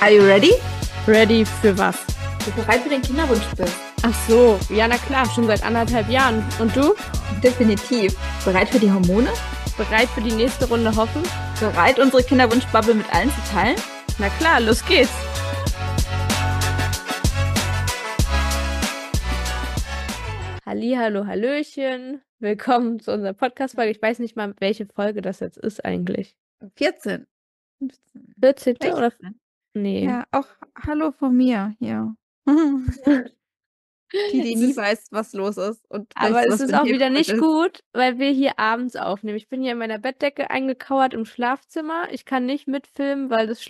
Are you ready? Ready für was? Bist du bereit für den Kinderwunsch bist? Ach so, ja na klar, schon seit 1,5 Jahren. Und du? Definitiv. Bereit für die Hormone? Bereit für die nächste Runde hoffen? Bereit, unsere Kinderwunschbubble mit allen zu teilen? Na klar, los geht's. Hallihallo, hallöchen. Willkommen zu unserer Podcast-Folge. Ich weiß nicht mal, welche Folge das jetzt ist eigentlich. 14. 14. oder? 16. Nee. Ja, auch hallo von mir hier. Die nie weiß, was los ist. Und Aber weiß, es was ist mit auch ihr wieder los nicht ist. gut, weil wir hier abends aufnehmen. Ich bin hier in meiner Bettdecke eingekauert im Schlafzimmer. Ich kann nicht mitfilmen, weil das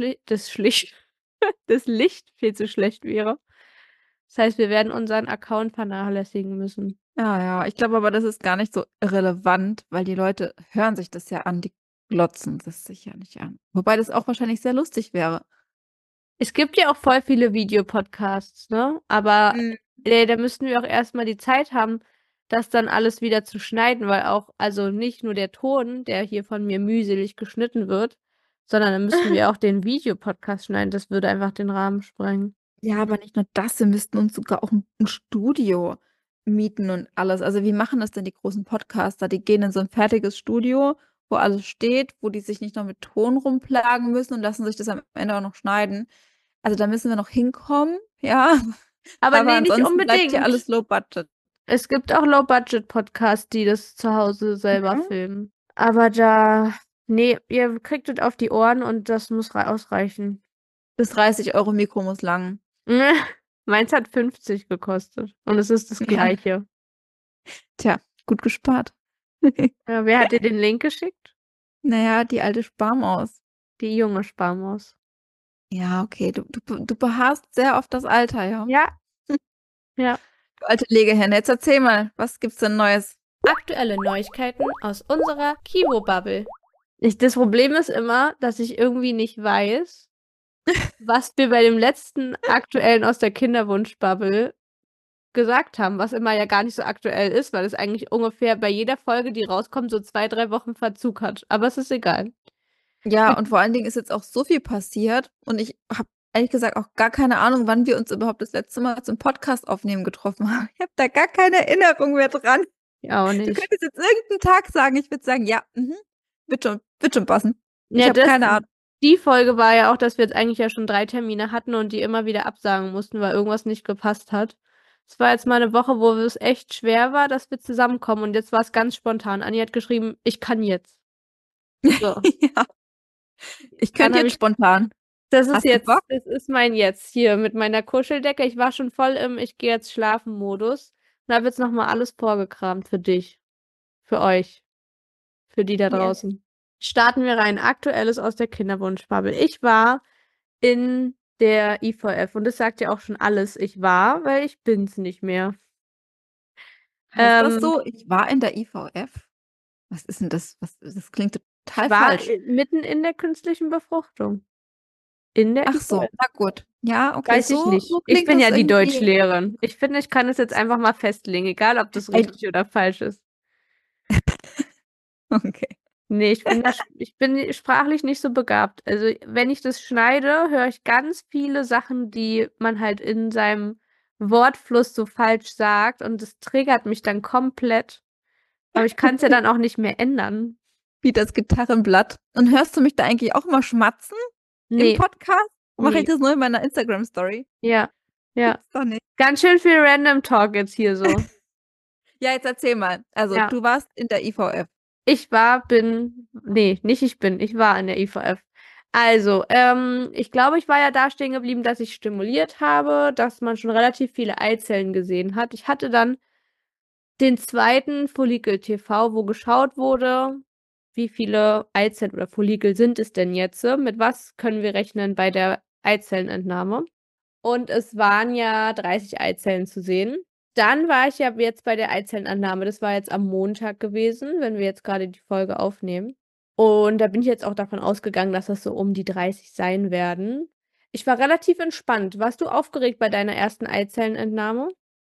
Licht viel zu schlecht wäre. Das heißt, wir werden unseren Account vernachlässigen müssen. Ja, ich glaube aber, das ist gar nicht so relevant, weil die Leute hören sich das ja an, die glotzen das sich ja nicht an. Wobei das auch wahrscheinlich sehr lustig wäre. Es gibt ja auch voll viele Videopodcasts, ne? Aber da müssten wir auch erstmal die Zeit haben, das dann alles wieder zu schneiden, weil auch, also nicht nur der Ton, der hier von mir mühselig geschnitten wird, sondern dann müssten wir auch den Videopodcast schneiden. Das würde einfach den Rahmen sprengen. Ja, aber nicht nur das, wir müssten uns sogar auch ein Studio mieten und alles. Also wie machen das denn die großen Podcaster? Die gehen in so ein fertiges Studio, wo alles steht, wo die sich nicht noch mit Ton rumplagen müssen und lassen sich das am Ende auch noch schneiden. Also da müssen wir noch hinkommen, ja. Aber nee, nicht ansonsten bleibt hier unbedingt. alles low budget. Es gibt auch Low-Budget-Podcasts, die das zu Hause selber Ja. filmen. Aber nee, ihr kriegt es auf die Ohren und das muss ausreichen. Bis 30 € Mikro muss lang. Meins hat 50 gekostet und es ist das Ja. Gleiche. Tja, gut gespart. Ja, wer hat dir den Link geschickt? Naja, die alte Sparmaus. Die junge Sparmaus. Ja, okay, du beharrst sehr auf das Alter, ja. Ja. Ja. Du alte Legehenne. Jetzt erzähl mal, was gibt's denn Neues? Aktuelle Neuigkeiten aus unserer Kivo-Bubble. Das Problem ist immer, dass ich irgendwie nicht weiß, was wir bei dem letzten aktuellen aus der Kinderwunsch-Bubble gesagt haben, was immer ja gar nicht so aktuell ist, weil es eigentlich ungefähr bei jeder Folge, die rauskommt, so 2-3 Wochen Verzug hat. Aber es ist egal. Ja, und vor allen Dingen ist jetzt auch so viel passiert und ich habe ehrlich gesagt auch gar keine Ahnung, wann wir uns überhaupt das letzte Mal zum Podcast aufnehmen getroffen haben. Ich habe da gar keine Erinnerung mehr dran. Ja, auch Du nicht. könntest jetzt irgendeinen Tag sagen, ich würde sagen, ja, wird schon passen. Ich Ja, habe keine Ahnung. die Folge war ja auch, dass wir jetzt eigentlich ja schon 3 Termine hatten und die immer wieder absagen mussten, weil irgendwas nicht gepasst hat. Es war jetzt mal eine Woche, wo es echt schwer war, dass wir zusammenkommen und jetzt war es ganz spontan. Anni hat geschrieben, ich kann jetzt. So. Ja. Ich Dann könnte hab jetzt spontan. Das ist Hast du jetzt, Bock? das ist mein Jetzt hier mit meiner Kuscheldecke. Ich war schon voll im Ich gehe jetzt schlafen Modus. Und da wird jetzt nochmal alles vorgekramt für dich. Für euch. Für die da Yes. draußen. Starten wir rein. Aktuelles aus der Kinderwunschbubble. Ich war in der IVF und das sagt ja auch schon alles. Ich war, weil ich bin's nicht mehr. Heißt das so? Ich war in der IVF? Was ist denn das? Das klingt total Ich war falsch. mitten in der künstlichen Befruchtung. In der Ach so, IVF. na gut. Ja, okay, Weiß ich nicht. so Ich klingt bin das ja die irgendwie. Deutschlehrerin. Ich finde, ich kann es jetzt einfach mal festlegen, egal ob das Ey. richtig oder falsch ist. Okay. Nee, ich bin sprachlich nicht so begabt. Also, wenn ich das schneide, höre ich ganz viele Sachen, die man halt in seinem Wortfluss so falsch sagt und das triggert mich dann komplett. Aber ich kann's ja dann auch nicht mehr ändern. Wie das Gitarrenblatt. Und hörst du mich da eigentlich auch mal schmatzen Nee, im Podcast? Mache ich nee. das nur in meiner Instagram-Story? Ja, ja. Gibt's doch nicht. Ganz schön viel Random Talk jetzt hier so. Ja, jetzt erzähl mal. Also, Ja. du warst in der IVF. Ich war in der IVF. Also, ich glaube, ich war ja da stehen geblieben, dass ich stimuliert habe, dass man schon relativ viele Eizellen gesehen hat. Ich hatte dann den zweiten Follikel-TV, wo geschaut wurde, wie viele Eizellen oder Follikel sind es denn jetzt? Mit was können wir rechnen bei der Eizellenentnahme? Und es waren ja 30 Eizellen zu sehen. Dann war ich ja jetzt bei der Eizellenentnahme. Das war jetzt am Montag gewesen, wenn wir jetzt gerade die Folge aufnehmen. Und da bin ich jetzt auch davon ausgegangen, dass das so um die 30 sein werden. Ich war relativ entspannt. Warst du aufgeregt bei deiner ersten Eizellenentnahme?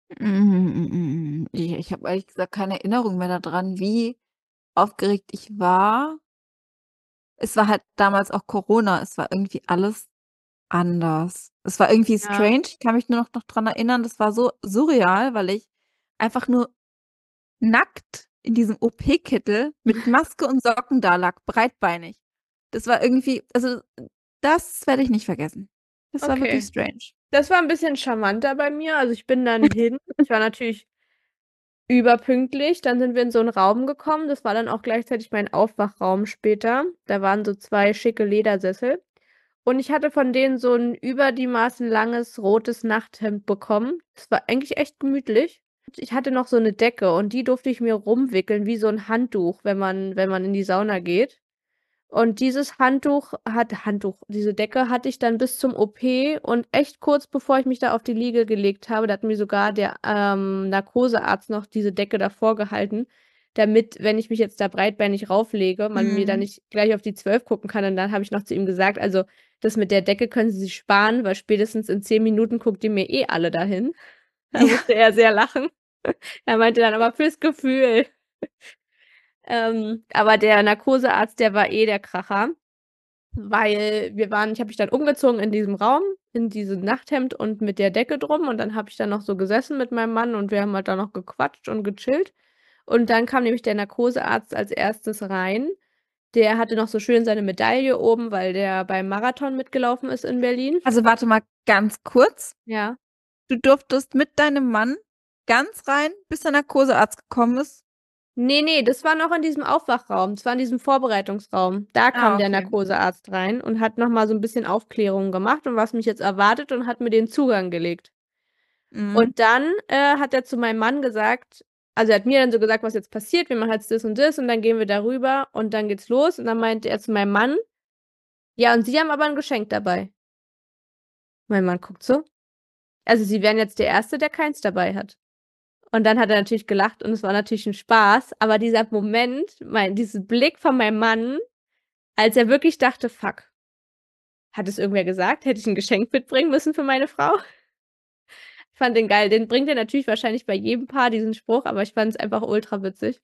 Ich habe ehrlich gesagt keine Erinnerung mehr daran, wie aufgeregt ich war. Es war halt damals auch Corona. Es war irgendwie alles anders. Es war irgendwie Ja. strange. Ich kann mich nur noch dran erinnern, das war so surreal, weil ich einfach nur nackt in diesem OP-Kittel mit Maske und Socken da lag, breitbeinig. Das war irgendwie, also das werde ich nicht vergessen. Das war wirklich Okay. strange. Das war ein bisschen charmanter bei mir. Also, ich bin dann hin. Ich war natürlich überpünktlich. Dann sind wir in so 'n Raum gekommen. Das war dann auch gleichzeitig mein Aufwachraum später. Da waren so 2 schicke Ledersessel. Und ich hatte von denen so 'n über die Maßen langes rotes Nachthemd bekommen. Das war eigentlich echt gemütlich. Ich hatte noch so 'ne Decke und die durfte ich mir rumwickeln wie so 'n Handtuch, wenn man in die Sauna geht. Und dieses diese Decke hatte ich dann bis zum OP und echt kurz bevor ich mich da auf die Liege gelegt habe, da hat mir sogar der, Narkosearzt noch diese Decke davor gehalten, damit, wenn ich mich jetzt da breitbeinig rauflege, man mir da Mhm. nicht gleich auf die 12 gucken kann. Und dann habe ich noch zu ihm gesagt: „Also, das mit der Decke können Sie sich sparen, weil spätestens in 10 Minuten guckt ihr mir eh alle dahin." Da Ja. musste er sehr lachen. Er meinte dann: „Aber fürs Gefühl." Aber der Narkosearzt, der war eh der Kracher. Weil ich habe mich dann umgezogen in diesem Raum, in diesem Nachthemd und mit der Decke drum und dann habe ich dann noch so gesessen mit meinem Mann und wir haben halt da noch gequatscht und gechillt. Und dann kam nämlich der Narkosearzt als Erstes rein. Der hatte noch so schön seine Medaille oben, weil der beim Marathon mitgelaufen ist in Berlin. Also warte mal ganz kurz. Ja. Du durftest mit deinem Mann ganz rein, bis der Narkosearzt gekommen ist? Ne, das war noch in diesem Aufwachraum. Das war in diesem Vorbereitungsraum. Da kam Ah, der okay. Narkosearzt rein und hat noch mal so 'n bisschen Aufklärung gemacht und was mich jetzt erwartet und hat mir den Zugang gelegt. Mhm. Und dann, hat er zu meinem Mann gesagt, also, er hat mir dann so gesagt, was jetzt passiert. Wir machen jetzt das und das und dann gehen wir da rüber und dann geht's los. Und dann meinte er zu meinem Mann: „Ja, und Sie haben aber 'n Geschenk dabei." Mein Mann guckt so: „Also, Sie wären jetzt der Erste, der keins dabei hat." Und dann hat er natürlich gelacht und es war natürlich 'n Spaß, aber dieser Moment, dieser Blick von meinem Mann, als er wirklich dachte: „Fuck, hat es irgendwer gesagt? Hätte ich 'n Geschenk mitbringen müssen für meine Frau?" Ich fand den geil. Den bringt er natürlich wahrscheinlich bei jedem Paar, diesen Spruch, aber ich fand's einfach ultra witzig.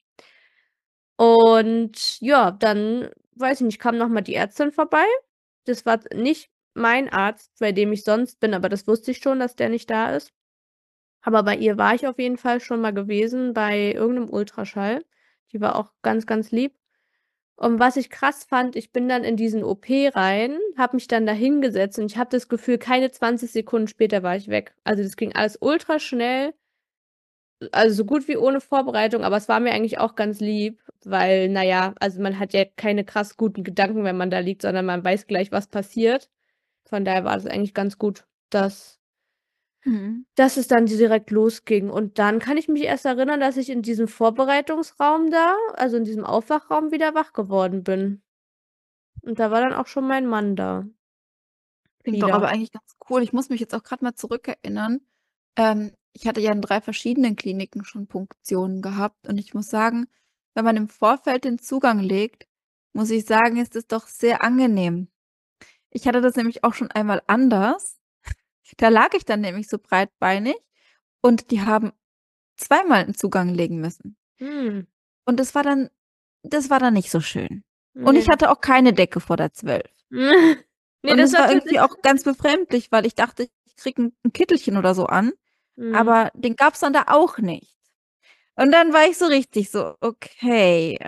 Und ja, dann, weiß ich nicht, kam noch mal die Ärztin vorbei. Das war nicht mein Arzt, bei dem ich sonst bin, aber das wusste ich schon, dass der nicht da ist. Aber bei ihr war ich auf jeden Fall schon mal gewesen bei irgend 'nem Ultraschall. Die war auch ganz, ganz lieb. Und was ich krass fand, ich bin dann in diesen OP rein, habe mich dann da hingesetzt und ich habe das Gefühl, keine 20 Sekunden später war ich weg. Also, das ging alles ultraschnell. Also, so gut wie ohne Vorbereitung, aber es war mir eigentlich auch ganz lieb, weil, na ja, also, man hat ja keine krass guten Gedanken, wenn man da liegt, sondern man weiß gleich, was passiert. Von daher war das eigentlich ganz gut, Mhm. dass es dann direkt losging. Und dann kann ich mich erst erinnern, dass ich in diesem Vorbereitungsraum da, also, in diesem Aufwachraum wieder wach geworden bin. Und da war dann auch schon mein Mann da Klingt doch wieder. aber eigentlich ganz cool. Ich muss mich jetzt auch grad mal zurückerinnern. Ich hatte ja in 3 verschiedenen Kliniken schon Punktionen gehabt und ich muss sagen, wenn man im Vorfeld den Zugang legt, muss ich sagen, ist es doch sehr angenehm. Ich hatte das nämlich auch schon einmal anders. Da lag ich dann nämlich so breitbeinig und die haben zweimal 'n Zugang legen müssen. Mhm. Und das war dann nicht so schön. Und ich Ne. hatte auch keine Decke vor der 12. Ne, Und das es war war irgendwie tatsächlich. auch ganz befremdlich, weil ich dachte, ich kriege 'n Kittelchen oder so an, Mhm. aber den gab's dann da auch nicht. Und dann war ich so richtig so: „Okay,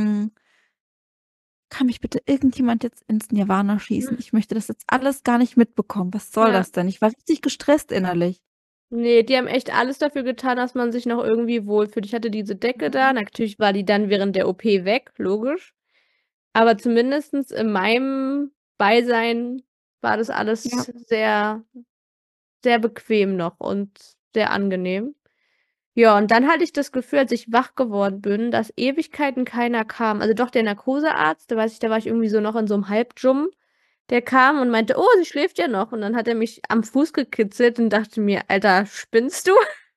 kann mich bitte irgendjemand jetzt ins Nirvana schießen? Ich möchte das jetzt alles gar nicht mitbekommen. Was soll Ja. das denn?“ Ich war richtig gestresst innerlich. Ne, die haben echt alles dafür getan, dass man sich noch irgendwie wohlfühlt. Ich hatte diese Decke da, Mhm. natürlich war die dann während der OP weg, logisch. Aber zumindestens in meinem Beisein war das alles Ja. sehr, sehr bequem noch und sehr angenehm. Ja, und dann hatte ich das Gefühl, als ich wach geworden bin, dass Ewigkeiten keiner kam. Also doch der Narkosearzt, da war ich irgendwie so noch in so 'nem Halbdschum. Der kam und meinte: „Oh, sie schläft ja noch." Und dann hat er mich am Fuß gekitzelt und dachte mir: „Alter, spinnst du?"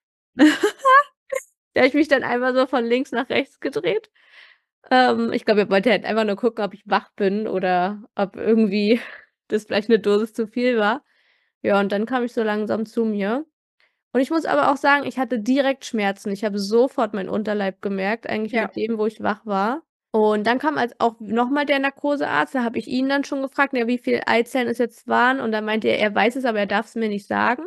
Da habe ich mich dann einfach so von links nach rechts gedreht. Ich glaube, er wollte halt einfach nur gucken, ob ich wach bin oder ob irgendwie das vielleicht 'ne Dosis zu viel war. Ja, und dann kam ich so langsam zu mir. Und ich muss aber auch sagen, ich hatte direkt Schmerzen. Ich habe sofort meinen Unterleib gemerkt, eigentlich Ja. mit dem, wo ich wach war. Und dann kam auch nochmal der Narkosearzt, da habe ich ihn dann schon gefragt, ja, wie viele Eizellen es jetzt waren. Und dann meinte er weiß es, aber er darf es mir nicht sagen.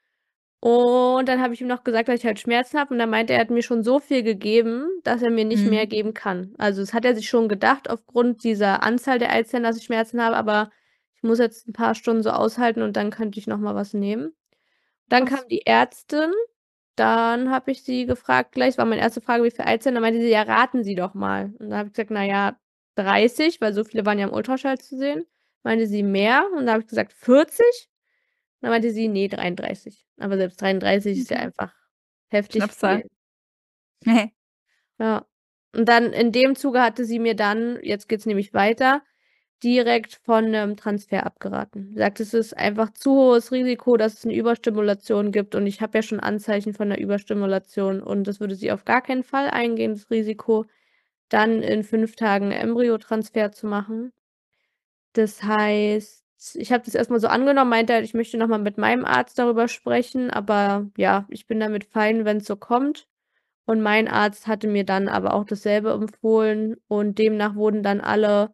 Und dann habe ich ihm noch gesagt, dass ich halt Schmerzen habe. Und dann meinte er hat mir schon so viel gegeben, dass er mir nicht mehr Mhm. geben kann. Also das hat er sich schon gedacht aufgrund dieser Anzahl der Eizellen, dass ich Schmerzen habe. Aber ich muss jetzt ein paar Stunden so aushalten und dann könnte ich nochmal was nehmen. Dann kam Krass. die Ärztin. Dann habe ich sie gefragt gleich, war meine erste Frage: „Wie viele Eizellen?" Dann meinte sie: „Ja, raten Sie doch mal." Und da habe ich gesagt: „Na ja, 30", weil so viele waren ja im Ultraschall zu sehen. Meinte sie: „Mehr?" Und da habe ich gesagt: „40?" Dann meinte sie: „Ne, 33." Aber selbst 33 ist ja Mhm. einfach heftig Schnapszahl. viel. Ja. Und dann in dem Zuge hatte sie mir dann jetzt geht's nämlich weiter, direkt von 'nem Transfer abgeraten. Sagt, es ist einfach zu hohes Risiko, dass es 'ne Überstimulation gibt und ich habe ja schon Anzeichen von 'ner Überstimulation und das würde sie auf gar keinen Fall eingehen, das Risiko, dann in 5 Tagen Embryotransfer zu machen. Das heißt, ich habe das erst mal so angenommen, meinte halt, ich möchte noch mal mit meinem Arzt darüber sprechen, aber ja, ich bin damit fein, wenn's so kommt. Und mein Arzt hatte mir dann aber auch dasselbe empfohlen und demnach wurden dann alle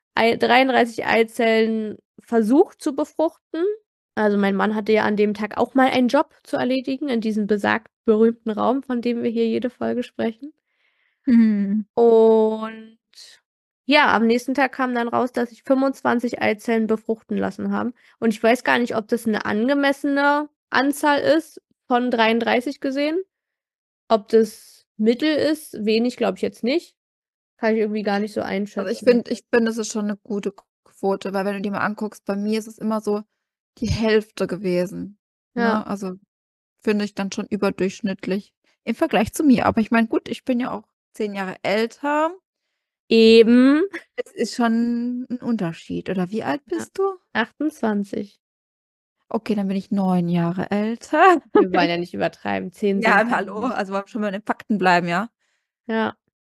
33 Eizellen versucht zu befruchten. Also, mein Mann hatte ja an dem Tag auch mal einen Job zu erledigen in diesem besagt berühmten Raum, von dem wir hier jede Folge sprechen. Mhm. Und ja, am nächsten Tag kam dann raus, dass sich 25 Eizellen befruchten lassen haben. Und ich weiß gar nicht, ob das 'ne angemessene Anzahl ist von 33 gesehen. Ob das Mittel ist, wenig glaube ich jetzt nicht. Kann ich irgendwie gar nicht so Also, ich einschätzen. finde ich finde, das ist schon 'ne gute Quote, weil wenn du dir mal anguckst, bei mir ist es immer so die Hälfte gewesen, Ja, ne? Also, finde ich dann schon überdurchschnittlich im Vergleich zu mir. Aber ich meine, gut, ich bin ja auch 10 Jahre älter. eben. Es ist schon 'n Unterschied. Oder wie alt Ja, bist du? 28. Okay, dann bin ich 9 Jahre älter. Wir wollen ja nicht übertreiben. 10 Ja, sind hallo, peinlich. also wollen wir schon bei den Fakten bleiben, ja? Ja.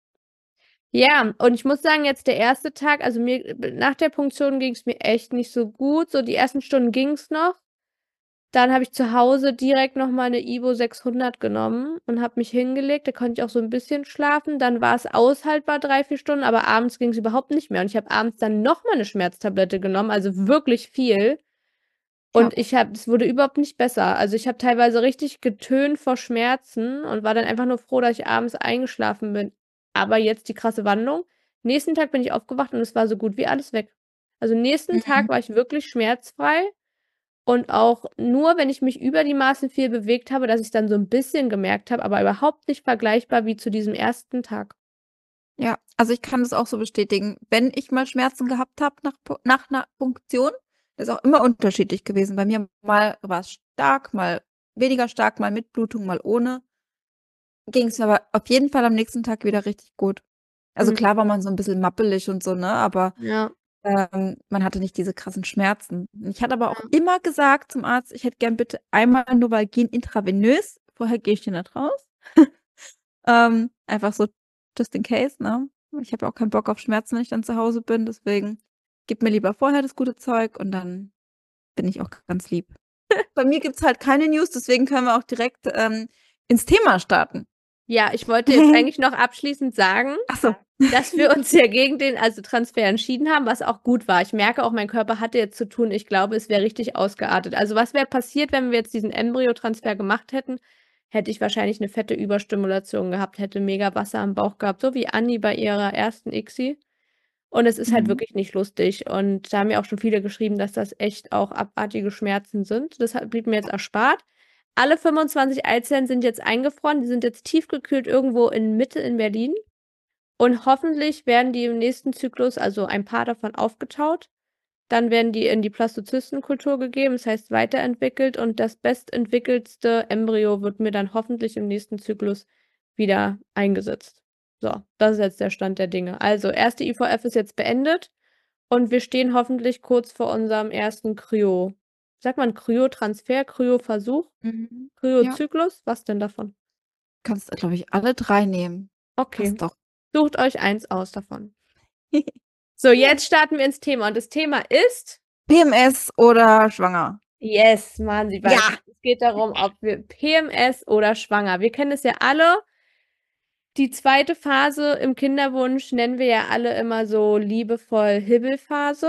Ja, und ich muss sagen, jetzt der erste Tag, also nach der Punktion ging's mir echt nicht so gut. So die ersten Stunden ging's noch. Dann habe ich zu Hause direkt noch mal 'ne Ivo 600 genommen und habe mich hingelegt. Da konnte ich auch so 'n bisschen schlafen. Dann war's aushaltbar 3, 4 Stunden, aber abends ging's überhaupt nicht mehr. Und ich habe abends dann noch mal 'ne Schmerztablette genommen, also wirklich viel. Ja. Und es wurde überhaupt nicht besser. Also, ich habe teilweise richtig getönt vor Schmerzen und war dann einfach nur froh, dass ich abends eingeschlafen bin. Aber jetzt die krasse Wandlung. Nächsten Tag bin ich aufgewacht und es war so gut wie alles weg. Also, nächsten Mhm. Tag war ich wirklich schmerzfrei und auch nur, wenn ich mich über die Maßen viel bewegt habe, dass ich's dann so 'n bisschen gemerkt habe, aber überhaupt nicht vergleichbar wie zu diesem ersten Tag. Ja, also ich kann das auch so bestätigen. Wenn ich mal Schmerzen gehabt habe nach 'ner Punktion, ist auch immer unterschiedlich gewesen. Bei mir mal war's stark, mal weniger stark, mal mit Blutung, mal ohne. Ging's mir aber auf jeden Fall am nächsten Tag wieder richtig gut. Also Mhm. klar war man so 'n bisschen mappelig und so, ne, aber, Ja, man hatte nicht diese krassen Schmerzen. Ich hatte aber auch ja. immer gesagt zum Arzt: „Ich hätte gern bitte einmal Novalgin intravenös, vorher gehe ich hier nicht raus.“ Einfach so just in case, ne? Ich habe ja auch keinen Bock auf Schmerzen, wenn ich dann zu Hause bin, deswegen gib mir lieber vorher das gute Zeug und dann bin ich auch ganz lieb. Bei mir gibt's halt keine News, deswegen können wir auch direkt, ins Thema starten. Ja, ich wollte jetzt eigentlich noch abschließend sagen, Ach so. dass wir uns ja gegen den Transfer entschieden haben, was auch gut war. Ich merke auch, mein Körper hatte jetzt zu tun. Ich glaube, es wäre richtig ausgeartet. Also, was wäre passiert, wenn wir jetzt diesen Embryotransfer gemacht hätten? Hätte ich wahrscheinlich 'ne fette Überstimulation gehabt, hätte mega Wasser am Bauch gehabt, so wie Anni bei ihrer ersten ICSI. Und es ist halt Mhm. wirklich nicht lustig. Und da haben mir auch schon viele geschrieben, dass das echt auch abartige Schmerzen sind. Das blieb mir jetzt erspart. Alle 25 Eizellen sind jetzt eingefroren. Die sind jetzt tiefgekühlt irgendwo in Mitte in Berlin. Und hoffentlich werden die im nächsten Zyklus, also ein paar davon, aufgetaut. Dann werden die in die Blastozystenkultur gegeben, das heißt weiterentwickelt und das bestentwickelste Embryo wird mir dann hoffentlich im nächsten Zyklus wieder eingesetzt. So, das ist jetzt der Stand der Dinge. Also, erste IVF ist jetzt beendet und wir stehen hoffentlich kurz vor unserem ersten sagt man Kryotransfer, Kryoversuch, Mhm. Ja, Kryozyklus? Was denn davon? kannst, glaube ich, alle 3 nehmen. Okay, Passt doch. sucht euch eins aus davon. So, jetzt starten wir ins Thema und das Thema ist PMS oder schwanger? yes, Mann, sie weiß Ja. es. Es geht darum, ob wir PMS oder schwanger. Wir kennen es ja alle. Die zweite Phase im Kinderwunsch nennen wir ja alle immer so liebevoll Hibbelphase.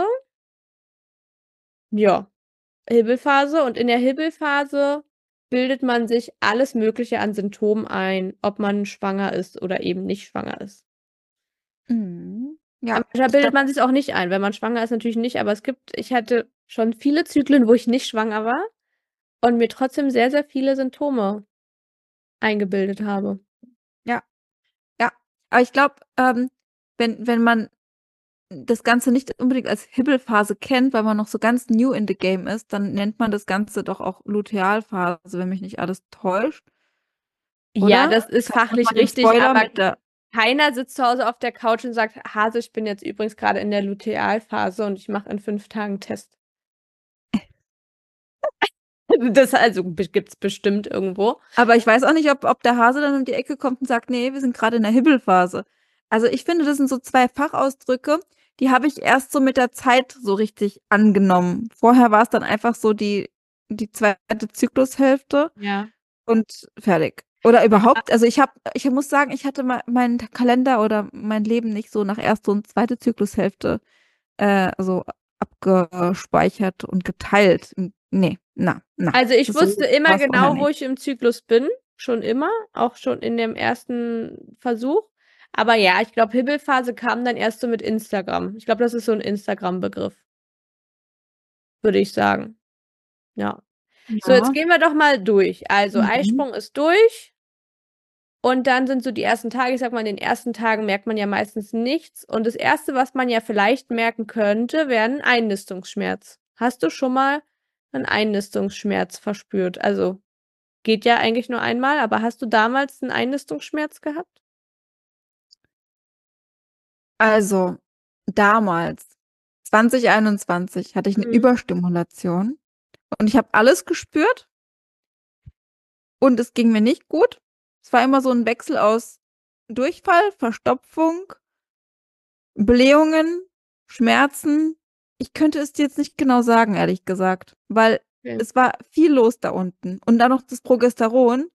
Ja, Hibbelphase. Und in der Hibbelphase bildet man sich alles Mögliche an Symptomen ein, ob man schwanger ist oder eben nicht schwanger ist. Mhm. Ja, Aber da ich bildet glaube, man sich auch nicht ein. Wenn man schwanger ist, natürlich nicht. Aber ich hatte schon viele Zyklen, wo ich nicht schwanger war und mir trotzdem sehr, sehr viele Symptome eingebildet habe. ja, ja. Aber ich glaube, wenn man das Ganze nicht unbedingt als Hibbelphase kennt, weil man noch so ganz new in the game ist, dann nennt man das Ganze doch auch Lutealphase, wenn mich nicht alles täuscht, Ja, oder? das ist Kann ich noch mal fachlich den richtig, Spoiler aber mit der. keiner sitzt zu Hause auf der Couch und sagt, Hase, ich bin jetzt übrigens gerade in der Lutealphase und ich mache in 5 Tagen einen Test. Das also gibt es bestimmt irgendwo. Aber ich weiß auch nicht, ob der Hase dann um die Ecke kommt und sagt, nee, wir sind gerade in der Hibbelphase. Also ich finde, das sind so zwei Fachausdrücke, die habe ich erst so mit der Zeit so richtig angenommen. Vorher war es dann einfach so die zweite Zyklushälfte Ja. und fertig. Oder überhaupt, also ich muss sagen, ich hatte meinen Kalender oder mein Leben nicht so nach erste und zweite Zyklushälfte so abgespeichert und geteilt. Nee, na. Also ich So wusste immer war es vorher genau, wo nicht. ich im Zyklus bin. Schon immer, auch schon in dem ersten Versuch. Aber ja, ich glaube, Hibbelphase kam dann erst so mit Instagram. Ich glaube, das ist so ein Instagram-Begriff, würde ich sagen. Ja. So, jetzt Ja. gehen wir doch mal durch. Also, Mhm. Eisprung ist durch. Und dann sind so die ersten Tage, ich sag mal, in den ersten Tagen merkt man ja meistens nichts. Und das Erste, was man ja vielleicht merken könnte, wäre ein Einnistungsschmerz. Hast du schon mal einen Einnistungsschmerz verspürt? Also, geht ja eigentlich nur einmal, aber hast du damals einen Einnistungsschmerz gehabt? Also, damals, 2021, hatte ich eine Mhm. Überstimulation und ich habe alles gespürt und es ging mir nicht gut. Es war immer so ein Wechsel aus Durchfall, Verstopfung, Blähungen, Schmerzen. Ich könnte es dir jetzt nicht genau sagen, ehrlich gesagt, weil Okay. es war viel los da unten. Und dann noch das Progesteron.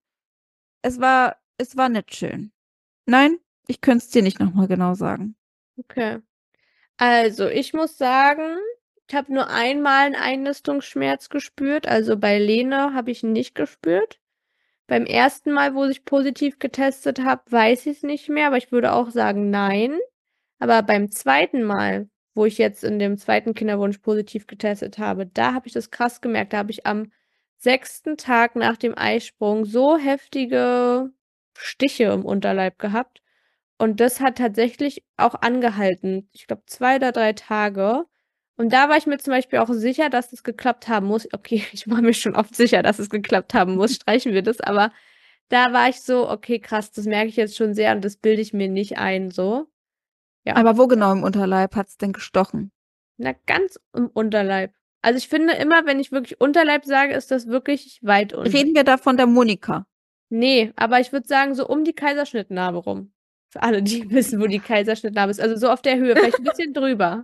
Es war nicht schön. Nein, ich könnte es dir nicht nochmal genau sagen. Okay. Also, ich muss sagen, ich habe nur einmal einen Einnistungsschmerz gespürt. Also bei Lene habe ich ihn nicht gespürt. Beim ersten Mal, wo ich positiv getestet habe, weiß ich es nicht mehr, aber ich würde auch sagen, nein. Aber beim zweiten Mal, wo ich jetzt in dem zweiten Kinderwunsch positiv getestet habe, da habe ich das krass gemerkt. Da habe ich am 6. Tag nach dem Eisprung so heftige Stiche im Unterleib gehabt. Und das hat tatsächlich auch angehalten. Ich glaube, 2 oder 3 Tage. Und da war ich mir zum Beispiel auch sicher, dass es geklappt haben muss. Okay, ich war mir schon oft sicher, dass es geklappt haben muss. Streichen wir das. Aber da war ich so, okay, krass, das merke ich jetzt schon sehr und das bilde ich mir nicht ein, so. Ja. Aber wo genau im Unterleib hat es denn gestochen? Na, ganz im Unterleib. Also ich finde immer, wenn ich wirklich Unterleib sage, ist das wirklich weit unten. Reden wir da von der Monika? Nee, aber ich würde sagen, so um die Kaiserschnittnarbe rum. Für alle, die wissen, wo die Kaiserschnittnarbe ist. Also so auf der Höhe, vielleicht ein bisschen drüber.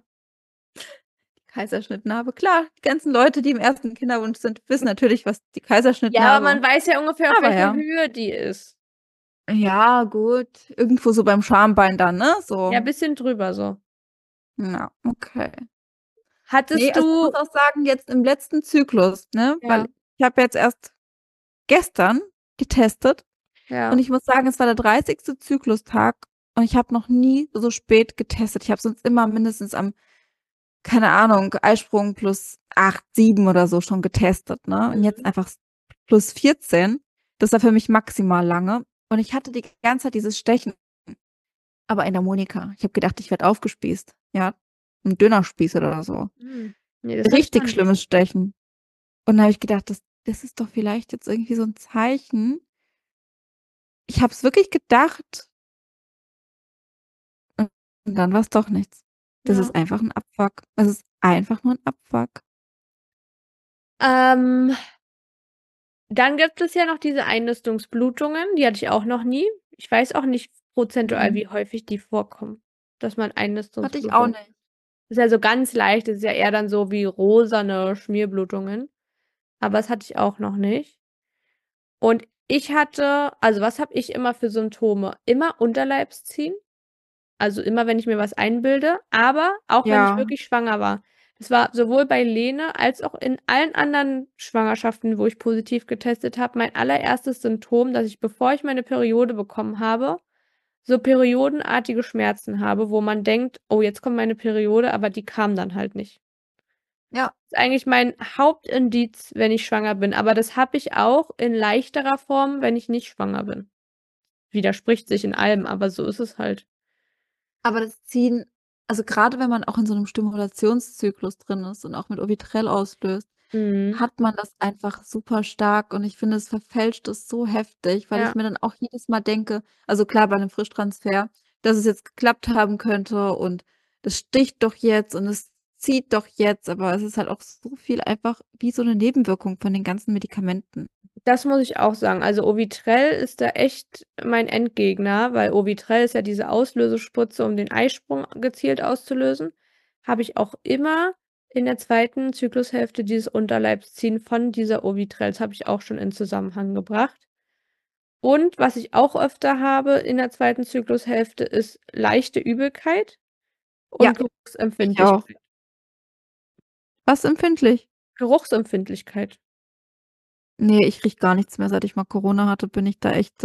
Kaiserschnittnarbe. Klar, die ganzen Leute, die im ersten Kinderwunsch sind, wissen natürlich, was die Ja, aber Kaiserschnittnarbe. man weiß ja ungefähr, auf Aber welcher ja. Höhe die ist. Ja, gut. Irgendwo so beim Schambein dann, ne? Ja, So. ein bisschen drüber so. Ja, okay. Nee, Hattest also ich muss du, auch sagen, jetzt im letzten Zyklus, ne? ja, Weil ich habe jetzt erst gestern getestet und ja. ich muss sagen, es war der 30. Zyklustag und ich habe noch nie so spät getestet. Ich habe sonst immer mindestens am, keine Ahnung, Eisprung plus 8, 7 oder so schon getestet, ne? Und jetzt Mhm. einfach plus 14. Das war für mich maximal lange. Und ich hatte die ganze Zeit dieses Stechen, aber in der Monika. Ich habe gedacht, ich werde aufgespießt. Ja, ein Dönerspieß oder so. Hm. Nee, das hatte ich noch Richtig nicht. schlimmes Stechen. Und da habe ich gedacht, das ist doch vielleicht jetzt irgendwie so ein Zeichen. Ich habe es wirklich gedacht und dann war es doch nichts. Das Ja. ist einfach ein Abfuck. Es ist einfach nur ein Abfuck. Ähm, Dann gibt es ja noch diese Einnistungsblutungen, die hatte ich auch noch nie. Ich weiß auch nicht prozentual, Mhm. wie häufig die vorkommen, dass man Hatte ich auch Einnistungsblutungen. nicht. Ist ja so ganz leicht, das ist ja eher dann so wie rosane Schmierblutungen. Aber das hatte ich auch noch nicht. Und also was habe ich immer für Symptome? Immer Unterleibsziehen, also immer, wenn ich mir was einbilde, aber auch wenn ich Ja, wirklich schwanger war. Das war sowohl bei Lene als auch in allen anderen Schwangerschaften, wo ich positiv getestet habe, mein allererstes Symptom, dass ich, bevor ich meine Periode bekommen habe, so periodenartige Schmerzen habe, wo man denkt, oh, jetzt kommt meine Periode, aber die kam dann halt nicht. ja. Das ist eigentlich mein Hauptindiz, wenn ich schwanger bin, aber das habe ich auch in leichterer Form, wenn ich nicht schwanger bin. Widerspricht sich in allem, aber so ist es halt. Aber das Ziehen, also gerade wenn man auch in so einem Stimulationszyklus drin ist und auch mit Ovitrell auslöst, Mhm. hat man das einfach super stark und ich finde, es verfälscht es so heftig, weil ich Ja. mir dann auch jedes Mal denke, also klar, bei einem Frischtransfer, dass es jetzt geklappt haben könnte und das sticht doch jetzt und es zieht doch jetzt, aber es ist halt auch so viel einfach wie so eine Nebenwirkung von den ganzen Medikamenten. Das muss ich auch sagen. Also Ovitrell ist da echt mein Endgegner, weil Ovitrell ist ja diese Auslösespritze, um den Eisprung gezielt auszulösen. Habe ich auch immer in der zweiten Zyklushälfte dieses Unterleibsziehen von dieser Ovitrell. Das habe ich auch schon in Zusammenhang gebracht. Und was ich auch öfter habe in der zweiten Zyklushälfte, ist leichte Übelkeit Ja, und ich auch. Geruchsempfindlichkeit. Was empfindlich? Geruchsempfindlichkeit. Nee, ich rieche gar nichts mehr. Seit ich mal Corona hatte, bin ich da echt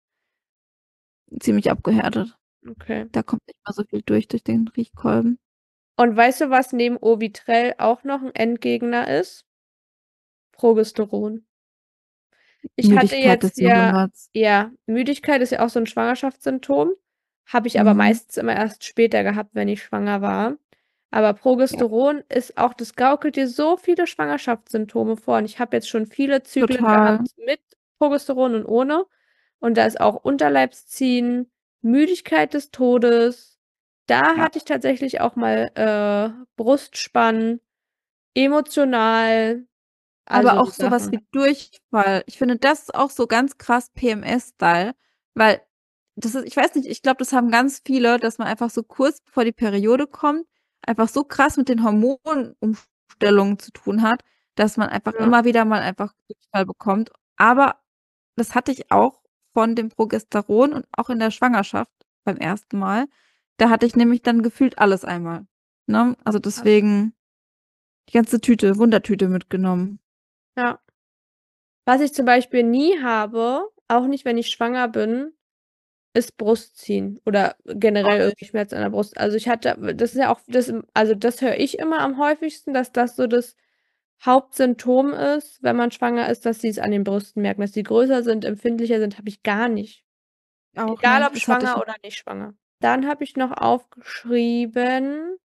ziemlich abgehärtet. Okay. Da kommt nicht mehr so viel durch den Riechkolben. Und weißt du, was neben Ovitrell auch noch ein Endgegner ist? Progesteron. Ich hatte Müdigkeit jetzt des ja, Jahrhunderts. ja, Müdigkeit ist ja auch so ein Schwangerschaftssymptom. Habe ich aber Mhm. meistens immer erst später gehabt, wenn ich schwanger war. Aber Ja, Progesteron ist auch, das gaukelt dir so viele Schwangerschaftssymptome vor. Und ich habe jetzt schon viele Zyklen total. gehabt mit Progesteron und ohne. Und da ist auch Unterleibsziehen, Müdigkeit des Todes. Da Ja. hatte ich tatsächlich auch mal Brustspannen, emotional, Aber also auch so so was Sachen. wie Durchfall. Ich finde das auch so ganz krass PMS-Style, weil das ist, ich weiß nicht, ich glaube, das haben ganz viele, dass man einfach so kurz bevor die Periode kommt, einfach so krass mit den Hormonumstellungen zu tun hat, dass man einfach Ja. immer wieder mal einfach Durchfall bekommt. Aber das hatte ich auch von dem Progesteron und auch in der Schwangerschaft beim ersten Mal. Da hatte ich nämlich dann gefühlt alles einmal. Ne? Also Krass. deswegen die ganze Tüte, Wundertüte mitgenommen. Ja. Was ich zum Beispiel nie habe, auch nicht, wenn ich schwanger bin, ist Brustziehen oder Auch generell irgendwie nicht. Schmerzen an der Brust. Also ich hatte, das ist ja auch, also das höre ich immer am häufigsten, dass das so das Hauptsymptom ist, wenn man schwanger ist, dass sie es an den Brüsten merken, dass die größer sind, empfindlicher sind, habe ich gar nicht. Auch Egal nicht. ob Das hatte ich. schwanger oder nicht schwanger. Dann habe ich noch aufgeschrieben,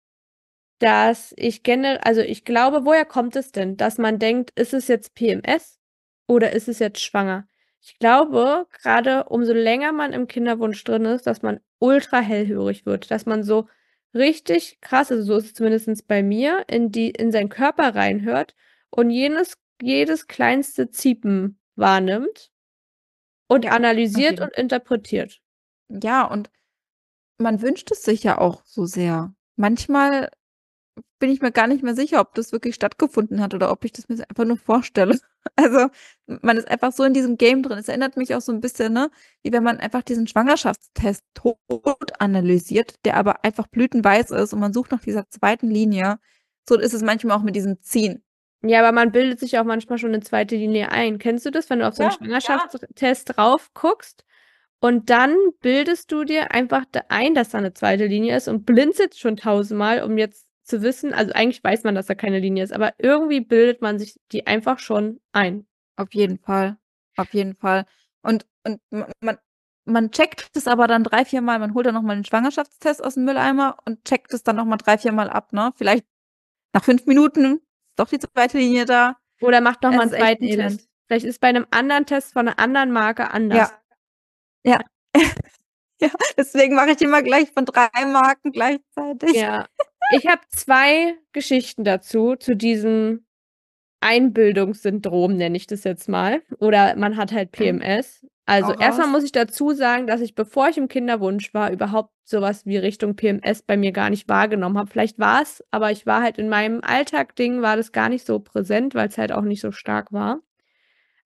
dass ich generell, also ich glaube, woher kommt es denn, dass man denkt, ist es jetzt PMS oder ist es jetzt schwanger? Ich glaube, gerade umso länger man im Kinderwunsch drin ist, dass man ultra hellhörig wird, dass man so richtig krass, also so ist es zumindest bei mir, in seinen Körper reinhört und jedes kleinste Ziepen wahrnimmt und Ja, auf analysiert jeden und interpretiert. Fall. Ja, und man wünscht es sich ja auch so sehr. Manchmal bin ich mir gar nicht mehr sicher, ob das wirklich stattgefunden hat oder ob ich das mir einfach nur vorstelle. Also, man ist einfach so in diesem Game drin. Es erinnert mich auch so ein bisschen, ne, wie wenn man einfach diesen Schwangerschaftstest tot analysiert, der aber einfach blütenweiß ist und man sucht nach dieser zweiten Linie. So ist es manchmal auch mit diesem Ziehen. Ja, aber man bildet sich auch manchmal schon eine zweite Linie ein. Kennst du das, wenn du auf so einen Ja, ja. Schwangerschaftstest drauf guckst und dann bildest du dir einfach ein, dass da eine zweite Linie ist und blinzelst schon tausendmal, um jetzt zu wissen, also eigentlich weiß man, dass da keine Linie ist, aber irgendwie bildet man sich die einfach schon ein. Auf jeden Fall. Auf jeden Fall. Und man checkt es aber dann 3, 4 Mal. Man holt dann noch mal den Schwangerschaftstest aus dem Mülleimer und checkt es dann noch mal 3, 4 Mal ab, ne? Vielleicht nach 5 Minuten ist doch die zweite Linie da. Oder macht noch mal Es einen ist echt ein zweiten Elend. Test. Vielleicht ist bei einem anderen Test von einer anderen Marke anders. Ja, ja. Ja, deswegen mache ich immer gleich von 3 Marken gleichzeitig. Ja. Ich habe 2 Geschichten dazu, zu diesem Einbildungssyndrom, nenne ich das jetzt mal. Oder man hat halt Okay, PMS. Also hau erstmal raus. muss ich dazu sagen, dass ich, bevor ich im Kinderwunsch war, überhaupt sowas wie Richtung PMS bei mir gar nicht wahrgenommen habe. Vielleicht war es, aber ich war halt in meinem Alltag-Ding, war das gar nicht so präsent, weil es halt auch nicht so stark war.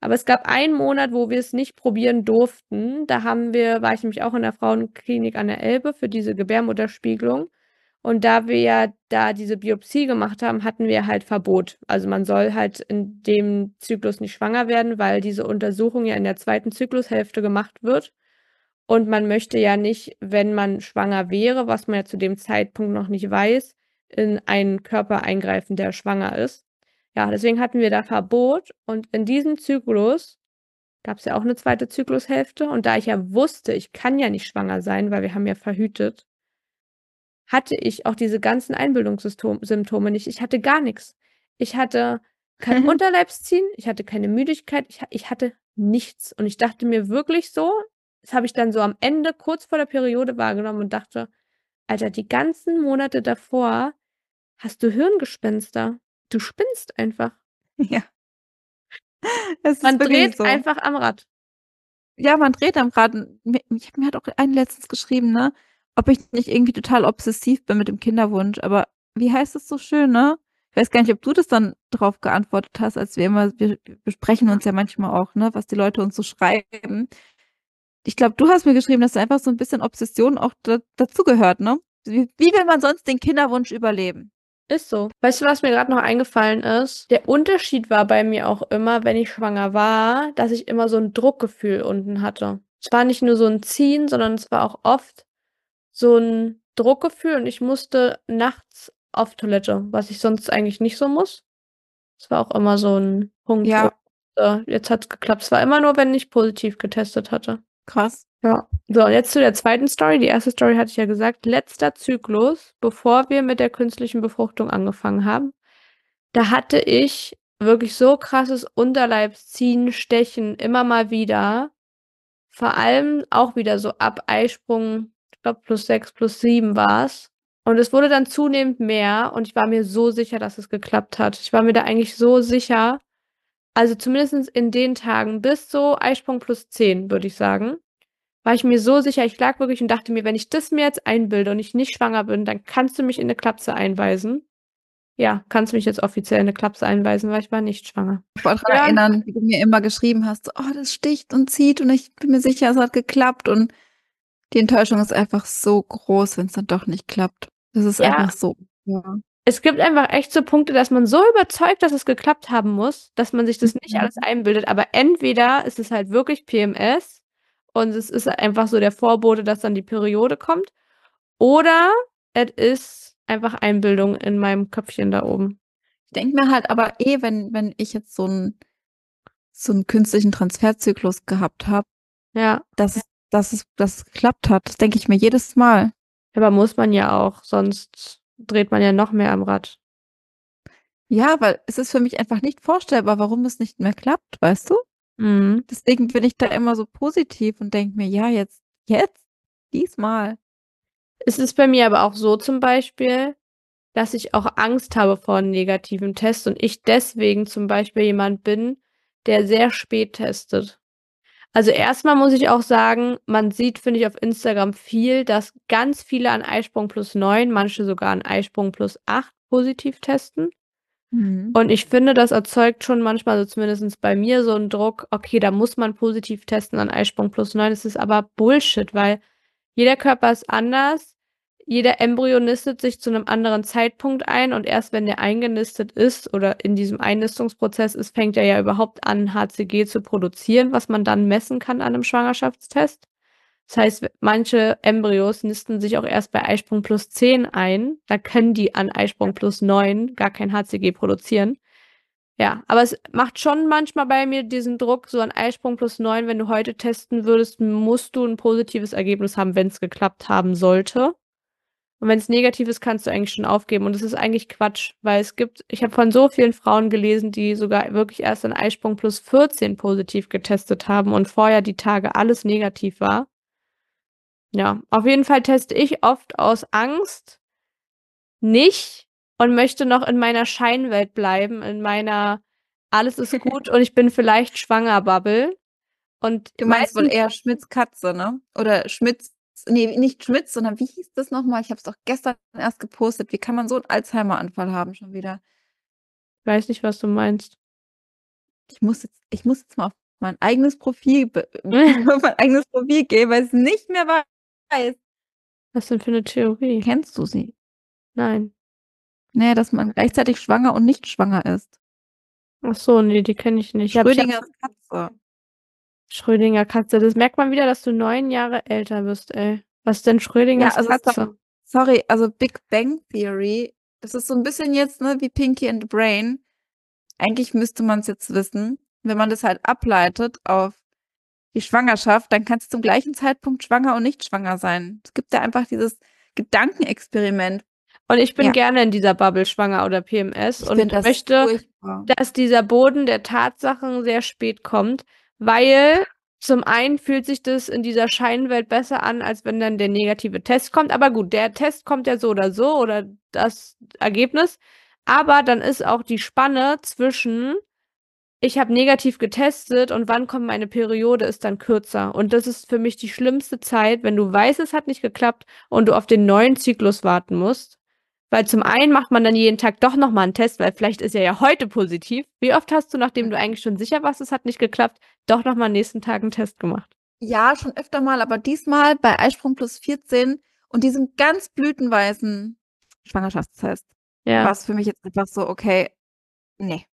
Aber es gab einen Monat, wo wir es nicht probieren durften. War ich nämlich auch in der Frauenklinik an der Elbe für diese Gebärmutterspiegelung. Und da wir ja da diese Biopsie gemacht haben, hatten wir halt Verbot. Also man soll halt in dem Zyklus nicht schwanger werden, weil diese Untersuchung ja in der zweiten Zyklushälfte gemacht wird. Und man möchte ja nicht, wenn man schwanger wäre, was man ja zu dem Zeitpunkt noch nicht weiß, in einen Körper eingreifen, der schwanger ist. Ja, deswegen hatten wir da Verbot. Und in diesem Zyklus gab es ja auch eine zweite Zyklushälfte. Und da ich ja wusste, ich kann ja nicht schwanger sein, weil wir haben ja verhütet, hatte ich auch diese ganzen Einbildungssymptome nicht. Ich hatte gar nichts. Ich hatte kein Unterleibsziehen, ich hatte keine Müdigkeit, ich hatte nichts. Und ich dachte mir wirklich so, das habe ich dann so am Ende, kurz vor der Periode wahrgenommen und dachte, Alter, die ganzen Monate davor hast du Hirngespinster. Du spinnst einfach. Ja, es ist Man wirklich dreht so. einfach am Rad. Ja, man dreht am Rad. Mir hat auch einen letztens geschrieben, ne, ob ich nicht irgendwie total obsessiv bin mit dem Kinderwunsch. Aber wie heißt es so schön, ne? Ich weiß gar nicht, ob du das dann drauf geantwortet hast, als wir besprechen uns ja manchmal auch, ne, was die Leute uns so schreiben. Ich glaube, du hast mir geschrieben, dass da einfach so ein bisschen Obsession auch dazugehört, ne? Wie will man sonst den Kinderwunsch überleben? Ist so. Weißt du, was mir gerade noch eingefallen ist? Der Unterschied war bei mir auch immer, wenn ich schwanger war, dass ich immer so ein Druckgefühl unten hatte. Es war nicht nur so ein Ziehen, sondern es war auch oft so ein Druckgefühl und ich musste nachts auf Toilette, was ich sonst eigentlich nicht so muss. Es war auch immer so ein Punkt, wo Ja, jetzt hat's geklappt. Es war immer nur, wenn ich positiv getestet hatte. krass. Ja. So, und jetzt zu der zweiten Story. Die erste Story hatte ich ja gesagt, letzter Zyklus, bevor wir mit der künstlichen Befruchtung angefangen haben. Da hatte ich wirklich so krasses Unterleibsziehen, Stechen, immer mal wieder. Vor allem auch wieder so ab Eisprung, ich glaube +6, +7 war es. Und es wurde dann zunehmend mehr und ich war mir so sicher, dass es geklappt hat. Ich war mir da eigentlich so sicher. Also zumindest in den Tagen bis so Eisprung +10, würde ich sagen, war ich mir so sicher. Ich lag wirklich und dachte mir, wenn ich das mir jetzt einbilde und ich nicht schwanger bin, dann kannst du mich in eine Klapse einweisen. Ja, kannst du mich jetzt offiziell in eine Klapse einweisen, weil ich war nicht schwanger. Voll dran Ja, erinnern, wie du mir immer geschrieben hast, so, oh, das sticht und zieht und ich bin mir sicher, es hat geklappt und die Enttäuschung ist einfach so groß, wenn es dann doch nicht klappt. Das ist ja, einfach so. Ja. es gibt einfach echt so Punkte, dass man so überzeugt, dass es geklappt haben muss, dass man sich das nicht alles Mhm. einbildet. Aber entweder ist es halt wirklich PMS und es ist einfach so der Vorbote, dass dann die Periode kommt, oder es ist einfach Einbildung in meinem Köpfchen da oben. Ich denke mir halt aber wenn ich jetzt so einen künstlichen Transferzyklus gehabt habe, Ja, dass es geklappt hat. Das denke ich mir jedes Mal. aber muss man ja auch, sonst dreht man ja noch mehr am Rad. Ja, weil es ist für mich einfach nicht vorstellbar, warum es nicht mehr klappt, weißt du? Mhm. Deswegen bin ich da immer so positiv und denke mir, ja, jetzt, diesmal. Es ist bei mir aber auch so zum Beispiel, dass ich auch Angst habe vor einem negativen Test und ich deswegen zum Beispiel jemand bin, der sehr spät testet. Also erstmal muss ich auch sagen, man sieht, finde ich, auf Instagram viel, dass ganz viele an Eisprung +9, manche sogar an Eisprung +8 positiv testen. Mhm. Und ich finde, das erzeugt schon manchmal, so zumindest bei mir, so einen Druck, okay, da muss man positiv testen an Eisprung +9. Das ist aber Bullshit, weil jeder Körper ist anders. Jeder Embryo nistet sich zu einem anderen Zeitpunkt ein und erst wenn der eingenistet ist oder in diesem Einnistungsprozess ist, fängt er ja überhaupt an, HCG zu produzieren, was man dann messen kann an einem Schwangerschaftstest. Das heißt, manche Embryos nisten sich auch erst bei Eisprung +10 ein. Da können die an Eisprung +9 gar kein HCG produzieren. Ja, aber es macht schon manchmal bei mir diesen Druck, so an Eisprung +9, wenn du heute testen würdest, musst du ein positives Ergebnis haben, wenn es geklappt haben sollte. Und wenn es negativ ist, kannst du eigentlich schon aufgeben. Und das ist eigentlich Quatsch, weil ich habe von so vielen Frauen gelesen, die sogar wirklich erst an Eisprung +14 positiv getestet haben und vorher die Tage alles negativ war. Ja, auf jeden Fall teste ich oft aus Angst nicht und möchte noch in meiner Scheinwelt bleiben, in meiner alles ist gut und ich bin vielleicht schwanger Bubble. Und Du meinst wohl meistens, eher Schmitz Katze, ne? Oder Schmitz, nee, nicht Schmitz, sondern wie hieß das nochmal? Ich habe es doch gestern erst gepostet. Wie kann man so einen Alzheimer-Anfall haben schon wieder? weiß nicht, was du meinst. Ich muss jetzt mal auf mein eigenes Profil auf mein eigenes Profil gehen, weil ich's nicht mehr weiß. Was denn für eine Theorie? Kennst du sie? Nein. Ne, dass man gleichzeitig schwanger und nicht schwanger ist. Ach so, nee, die kenne ich nicht. Ich habe Schrödingers Katze. Schrödinger Katze. Das merkt man wieder, dass du 9 Jahre älter bist, ey. Was ist denn Ja, Schrödingers also Katze? sorry, also Big Bang Theory, das ist so ein bisschen jetzt, ne, wie Pinky and the Brain. Eigentlich müsste man es jetzt wissen. Wenn man das halt ableitet auf die Schwangerschaft, dann kannst du zum gleichen Zeitpunkt schwanger und nicht schwanger sein. Es gibt da einfach dieses Gedankenexperiment. Und ich bin Ja, gerne in dieser Bubble schwanger oder PMS ich und finde das möchte, furchtbar. dass dieser Boden der Tatsachen sehr spät kommt, weil zum einen fühlt sich das in dieser Scheinwelt besser an, als wenn dann der negative Test kommt. Aber gut, der Test kommt ja so oder das Ergebnis. Aber dann ist auch die Spanne zwischen, ich habe negativ getestet und wann kommt meine Periode, ist dann kürzer. Und das ist für mich die schlimmste Zeit, wenn du weißt, es hat nicht geklappt und du auf den neuen Zyklus warten musst. Weil zum einen macht man dann jeden Tag doch nochmal einen Test, weil vielleicht ist er ja heute positiv. Wie oft hast du, nachdem du eigentlich schon sicher warst, es hat nicht geklappt, doch nochmal am nächsten Tag einen Test gemacht? Ja, schon öfter mal, aber diesmal bei Eisprung plus 14 und diesem ganz blütenweißen Schwangerschaftstest war Ja, es für mich jetzt einfach so, okay, nee,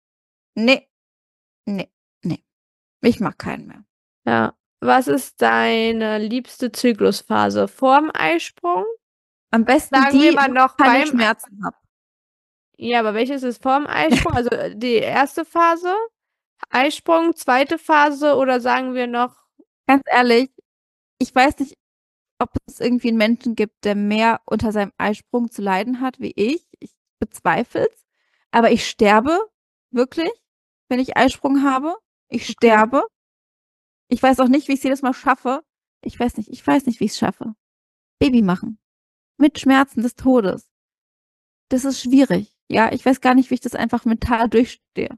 nee, nee, nee. Ich mag keinen mehr. ja. Was ist deine liebste Zyklusphase? Vorm Eisprung? Am besten Sagen wir die, mal wo noch ich keine beim. Schmerzen habe. Ja, aber welches ist vorm Eisprung? Also die erste Phase, Eisprung, zweite Phase oder sagen wir noch. Ganz ehrlich, ich weiß nicht, ob es irgendwie einen Menschen gibt, der mehr unter seinem Eisprung zu leiden hat wie ich. Ich bezweifle es. Aber ich sterbe wirklich, wenn ich Eisprung habe. Ich Okay. sterbe. Ich weiß auch nicht, wie ich es jedes Mal schaffe. Ich weiß nicht, wie ich es schaffe. Baby machen. Mit Schmerzen des Todes. Das ist schwierig. Ja, ich weiß gar nicht, wie ich das einfach mental durchstehe.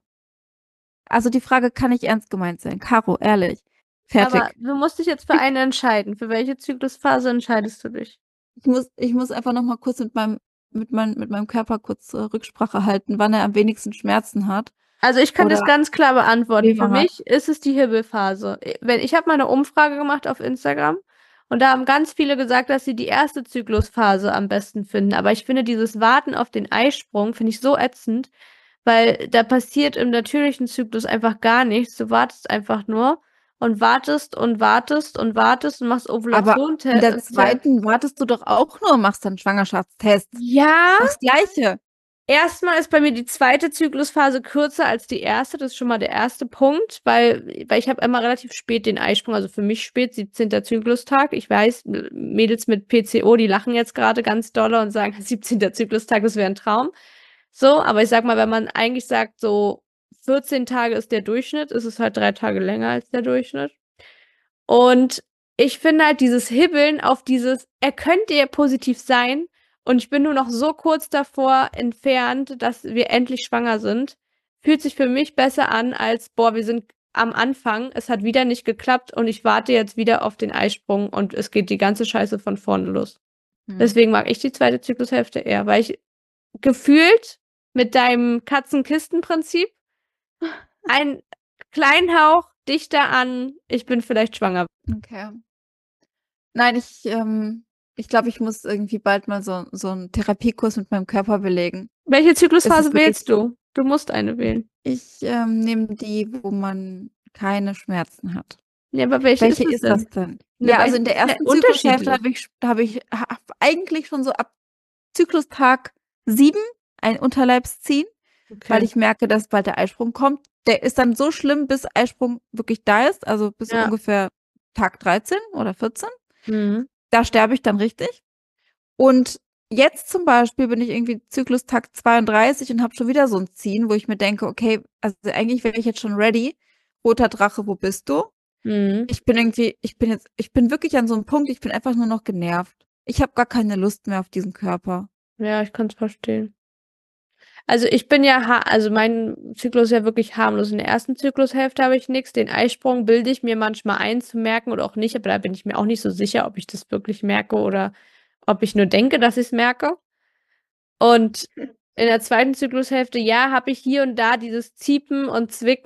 Also die Frage kann nicht ernst gemeint sein. Caro, ehrlich. Aber Fertig. du musst dich jetzt für eine entscheiden. Für welche Zyklusphase entscheidest du dich? Ich muss einfach noch mal kurz mit meinem Körper kurz Rücksprache halten, wann er am wenigsten Schmerzen hat Also ich kann das oder ganz klar beantworten. Für Probleme hat. mich ist es die Hibbelphase. Ich habe mal eine Umfrage gemacht auf Instagram und da haben ganz viele gesagt, dass sie die erste Zyklusphase am besten finden. Aber ich finde dieses Warten auf den Eisprung finde ich so ätzend, weil da passiert im natürlichen Zyklus einfach gar nichts. Du wartest einfach nur und wartest und wartest und wartest und machst Aber Ovulation. in der zweiten wartest du doch auch nur und machst dann Schwangerschaftstest. Ja. Das Gleiche. Erstmal ist bei mir die zweite Zyklusphase kürzer als die erste. Das ist schon mal der erste Punkt, weil ich habe immer relativ spät den Eisprung, also für mich spät, 17. Zyklustag. Ich weiß, Mädels mit PCO, die lachen jetzt gerade ganz dolle und sagen, 17. Zyklustag, das wäre ein Traum. So, aber ich sag mal, wenn man eigentlich sagt, so 14 Tage ist der Durchschnitt, ist es halt 3 Tage länger als der Durchschnitt. Und ich finde halt dieses Hibbeln auf dieses, er könnte ja positiv sein und ich bin nur noch so kurz davor entfernt, dass wir endlich schwanger sind, fühlt sich für mich besser an als, boah, wir sind am Anfang, es hat wieder nicht geklappt und ich warte jetzt wieder auf den Eisprung und es geht die ganze Scheiße von vorne los. Deswegen mag ich die zweite Zyklushälfte eher, weil ich gefühlt mit deinem Katzenkistenprinzip einen kleinen Hauch dichter an, ich bin vielleicht schwanger. Okay. Nein, ich glaube, ich muss irgendwie bald mal so einen Therapiekurs mit meinem Körper belegen. Welche Es Zyklusphase ist wirklich wählst du? Du musst eine wählen. Ich nehme die, wo man keine Schmerzen hat. Ja, aber welche ist Welche es ist das denn? denn? Ne, Ja, weil also es in der ist ja ersten Zyklushälfte unterschiedlich. habe ich eigentlich schon so ab Zyklustag 7 ein Unterleibsziehen, weil Okay. ich merke, dass bald der Eisprung kommt. Der ist dann so schlimm, bis Eisprung wirklich da ist, also bis Ja. ungefähr Tag 13 oder 14. Mhm. Da sterbe ich dann richtig. Und jetzt zum Beispiel bin ich irgendwie Zyklustag 32 und habe schon wieder so ein Ziehen, wo ich mir denke, okay, also eigentlich wäre ich jetzt schon ready. Roter Drache, wo bist du? Mhm. Ich bin wirklich an so einem Punkt, ich bin einfach nur noch genervt. Ich habe gar keine Lust mehr auf diesen Körper. Ja, ich kann es verstehen. Also ich bin ja, also mein Zyklus ist ja wirklich harmlos. In der ersten Zyklushälfte habe ich nichts. Den Eisprung bilde ich mir manchmal ein zu merken oder auch nicht, aber da bin ich mir auch nicht so sicher, ob ich das wirklich merke oder ob ich nur denke, dass ich es merke. Und in der zweiten Zyklushälfte, ja, habe ich hier und da dieses Ziepen und Zwicken.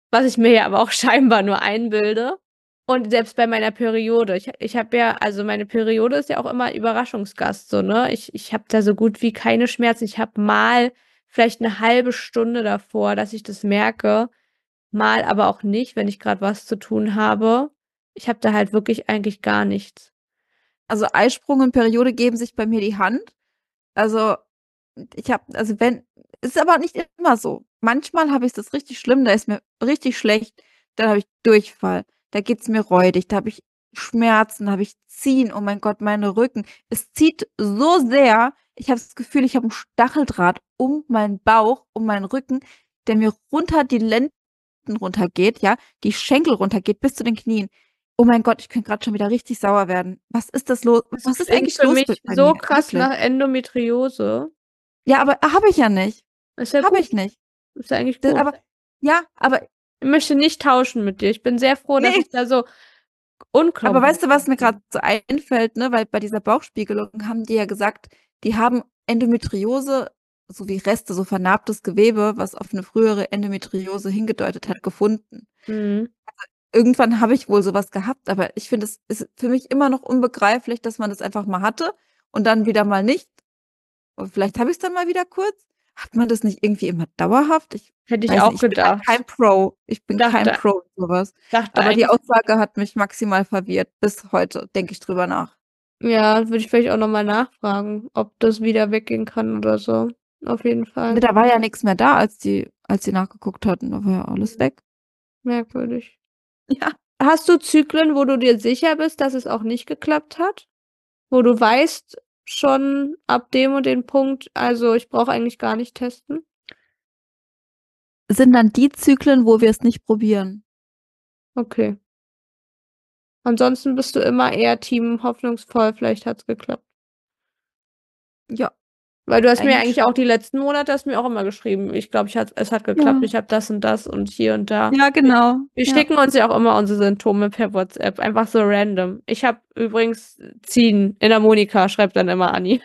was ich mir ja aber auch scheinbar nur einbilde. Und selbst bei meiner Periode, ich habe ja, also meine Periode ist ja auch immer Überraschungsgast, so, ne? Ich habe da so gut wie keine Schmerzen. Ich habe mal vielleicht eine halbe Stunde davor, dass ich das merke, mal aber auch nicht, wenn ich gerade was zu tun habe. Ich habe da halt wirklich eigentlich gar nichts. Also Eisprung und Periode geben sich bei mir die Hand. Also also wenn, ist aber nicht immer so. Manchmal habe ich das richtig schlimm, da ist mir richtig schlecht, dann habe ich Durchfall, da geht's mir räudig, da habe ich Schmerzen, da habe ich Ziehen, oh mein Gott, meine Rücken. Es zieht so sehr, ich habe das Gefühl, ich habe einen Stacheldraht um meinen Bauch, um meinen Rücken, der mir runter die Lenden runtergeht, ja, die Schenkel runtergeht bis zu den Knien. Oh mein Gott, ich könnte gerade schon wieder richtig sauer werden. Was ist das los? Das Was ist klingt eigentlich für los mich bei so mir? krass Wirklich. nach Endometriose. Ja, aber habe ich ja nicht. Ist ja Habe gut. ich nicht. Ist ja eigentlich Das, gut. aber ja, aber Ich möchte nicht tauschen mit dir. Ich bin sehr froh, dass nee. ich da so Aber weißt du, was mir unkompliziert gerade bin. so einfällt, ne? Weil bei dieser Bauchspiegelung haben die ja gesagt, die haben Endometriose sowie Reste, so vernarbtes Gewebe, was auf eine frühere Endometriose hingedeutet hat, gefunden. Mhm. Irgendwann habe ich wohl sowas gehabt, aber ich finde, es ist für mich immer noch unbegreiflich, dass man das einfach mal hatte und dann wieder mal nicht. Und vielleicht habe ich es dann mal wieder kurz. Hat man das nicht irgendwie immer dauerhaft? Ich Hätte ich weiß auch nicht, ich bin halt gedacht. kein Pro. Ich bin kein Dachte, Pro in sowas. dachte Aber die eigentlich, Aussage hat mich maximal verwirrt. Bis heute denke ich drüber nach. ja, würde ich vielleicht auch nochmal nachfragen, ob das wieder weggehen kann oder so. Auf jeden Ne, Fall. da war ja nichts mehr da, als die nachgeguckt hatten. Da war ja alles weg. Merkwürdig. Ja. Hast du Zyklen, wo du dir sicher bist, dass es auch nicht geklappt hat? Wo du weißt schon ab dem und dem Punkt, also ich brauche eigentlich gar nicht testen? Sind dann die Zyklen, wo wir es nicht probieren. Okay. Ansonsten bist du immer eher Team hoffnungsvoll, vielleicht hat's geklappt. Ja, Weil du hast mir eigentlich eigentlich schon. auch die letzten Monate hast mir auch immer geschrieben. Ich glaube, es hat geklappt. Ja. Ich habe das und das und hier und da. Ja, genau. Wir Ja. schicken uns ja auch immer unsere Symptome per WhatsApp. Einfach so random. Ich habe übrigens Ziehen in der Monika, schreibt dann immer Anni.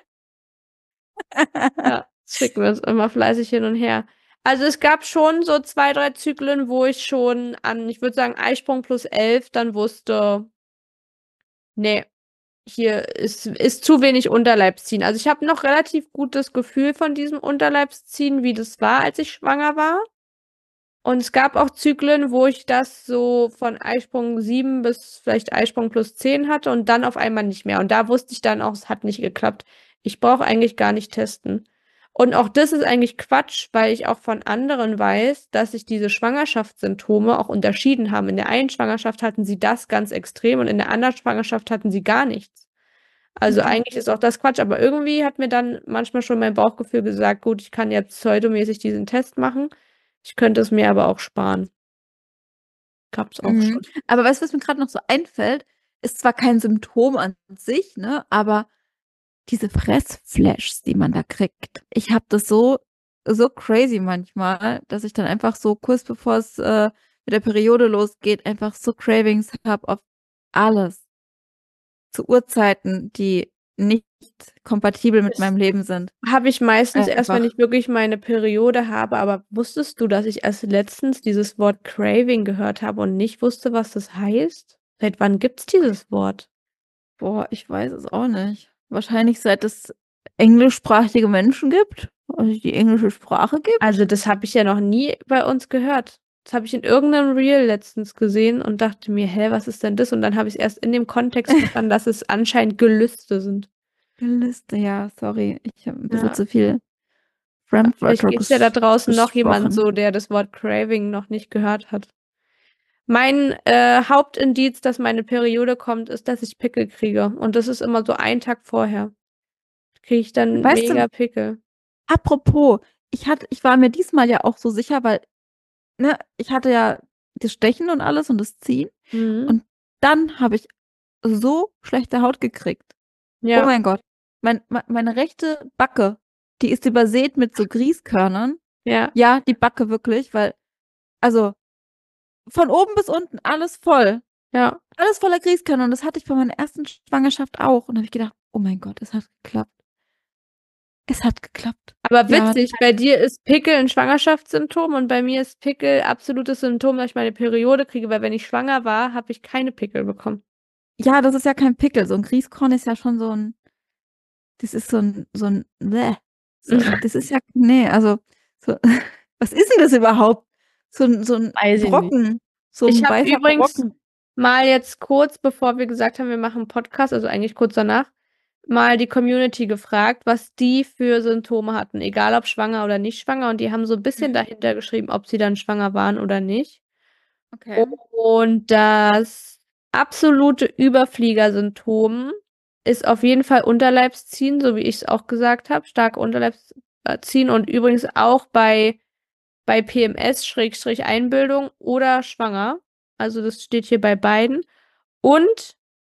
Ja, das schicken wir uns immer fleißig hin und her. Also es gab schon so 2, 3 Zyklen, wo ich schon an, ich würde sagen, Eisprung plus 11 dann wusste, nee, hier ist zu wenig Unterleibsziehen. Also ich habe noch relativ gutes Gefühl von diesem Unterleibsziehen, wie das war, als ich schwanger war. Und es gab auch Zyklen, wo ich das so von Eisprung 7 bis vielleicht Eisprung plus 10 hatte und dann auf einmal nicht mehr. Und da wusste ich dann auch, es hat nicht geklappt. Ich brauche eigentlich gar nicht testen. Und auch das ist eigentlich Quatsch, weil ich auch von anderen weiß, dass sich diese Schwangerschaftssymptome auch unterschieden haben. In der einen Schwangerschaft hatten sie das ganz extrem und in der anderen Schwangerschaft hatten sie gar nichts. Also Mhm. eigentlich ist auch das Quatsch, aber irgendwie hat mir dann manchmal schon mein Bauchgefühl gesagt, gut, ich kann jetzt pseudomäßig diesen Test machen. Ich könnte es mir aber auch sparen. Gab's auch Mhm. schon. Aber weißt du, was mir gerade noch so einfällt? Ist zwar kein Symptom an sich, ne, aber diese Fressflashs, die man da kriegt. Ich habe das so crazy manchmal, dass ich dann einfach so kurz bevor es mit der Periode losgeht, einfach so Cravings habe auf alles. Zu Uhrzeiten, die nicht kompatibel mit Das meinem Leben sind. habe ich meistens erst, wenn Einfach. ich wirklich meine Periode habe. Aber wusstest du, dass ich erst letztens dieses Wort Craving gehört habe und nicht wusste, was das heißt? Seit wann gibt's dieses Wort? Boah, ich weiß es auch nicht. Wahrscheinlich seit es englischsprachige Menschen gibt, also die englische Sprache gibt. Also, das habe ich ja noch nie bei uns gehört. Das habe ich in irgendeinem Reel letztens gesehen und dachte mir, hä, was ist denn das? Und dann habe ich erst in dem Kontext verstanden, dass es anscheinend Gelüste sind. Liste, ja, sorry. Ich habe ein bisschen Ja. zu viel Vielleicht Fremdwörter gibt es ja da draußen noch jemand gesprochen. so, der das Wort Craving noch nicht gehört hat. Mein Hauptindiz, dass meine Periode kommt, ist, dass ich Pickel kriege. Und das ist immer so ein Tag vorher. Kriege ich dann Weißt du, mega Pickel. apropos, ich war mir diesmal ja auch so sicher, weil, ne, ich hatte ja das Stechen und alles und das Ziehen. Mhm. Und dann habe ich so schlechte Haut gekriegt. Oh Ja, mein Gott. Meine rechte Backe, die ist übersät mit so Grießkörnern. ja, Ja, die Backe wirklich, weil, also von oben bis unten alles voll. ja. Alles voller Grießkörner. Und das hatte ich bei meiner ersten Schwangerschaft auch. Und da habe ich gedacht, oh mein Gott, es hat geklappt. Es hat geklappt. Aber Ja, witzig, bei dir ist Pickel ein Schwangerschaftssymptom und bei mir ist Pickel absolutes Symptom, dass ich meine Periode kriege, weil wenn ich schwanger war, habe ich keine Pickel bekommen. ja, das ist ja kein Pickel. So ein Grießkorn ist ja schon das ist bäh. Das ist ja, nee, also, so, was ist denn das überhaupt? So ein Weiß ich nicht. Brocken, so Ich ein habe weißer übrigens Brocken. mal jetzt kurz, bevor wir gesagt haben, wir machen einen Podcast, also eigentlich kurz danach, mal die Community gefragt, was die für Symptome hatten, egal ob schwanger oder nicht schwanger. Und die haben so ein bisschen Mhm. dahinter geschrieben, ob sie dann schwanger waren oder nicht. Okay. Und das absolute Überfliegersymptom ist auf jeden Fall Unterleibsziehen, so wie ich es auch gesagt habe, starke Unterleibsziehen und übrigens auch bei PMS/Einbildung oder schwanger. Also das steht hier bei beiden. Und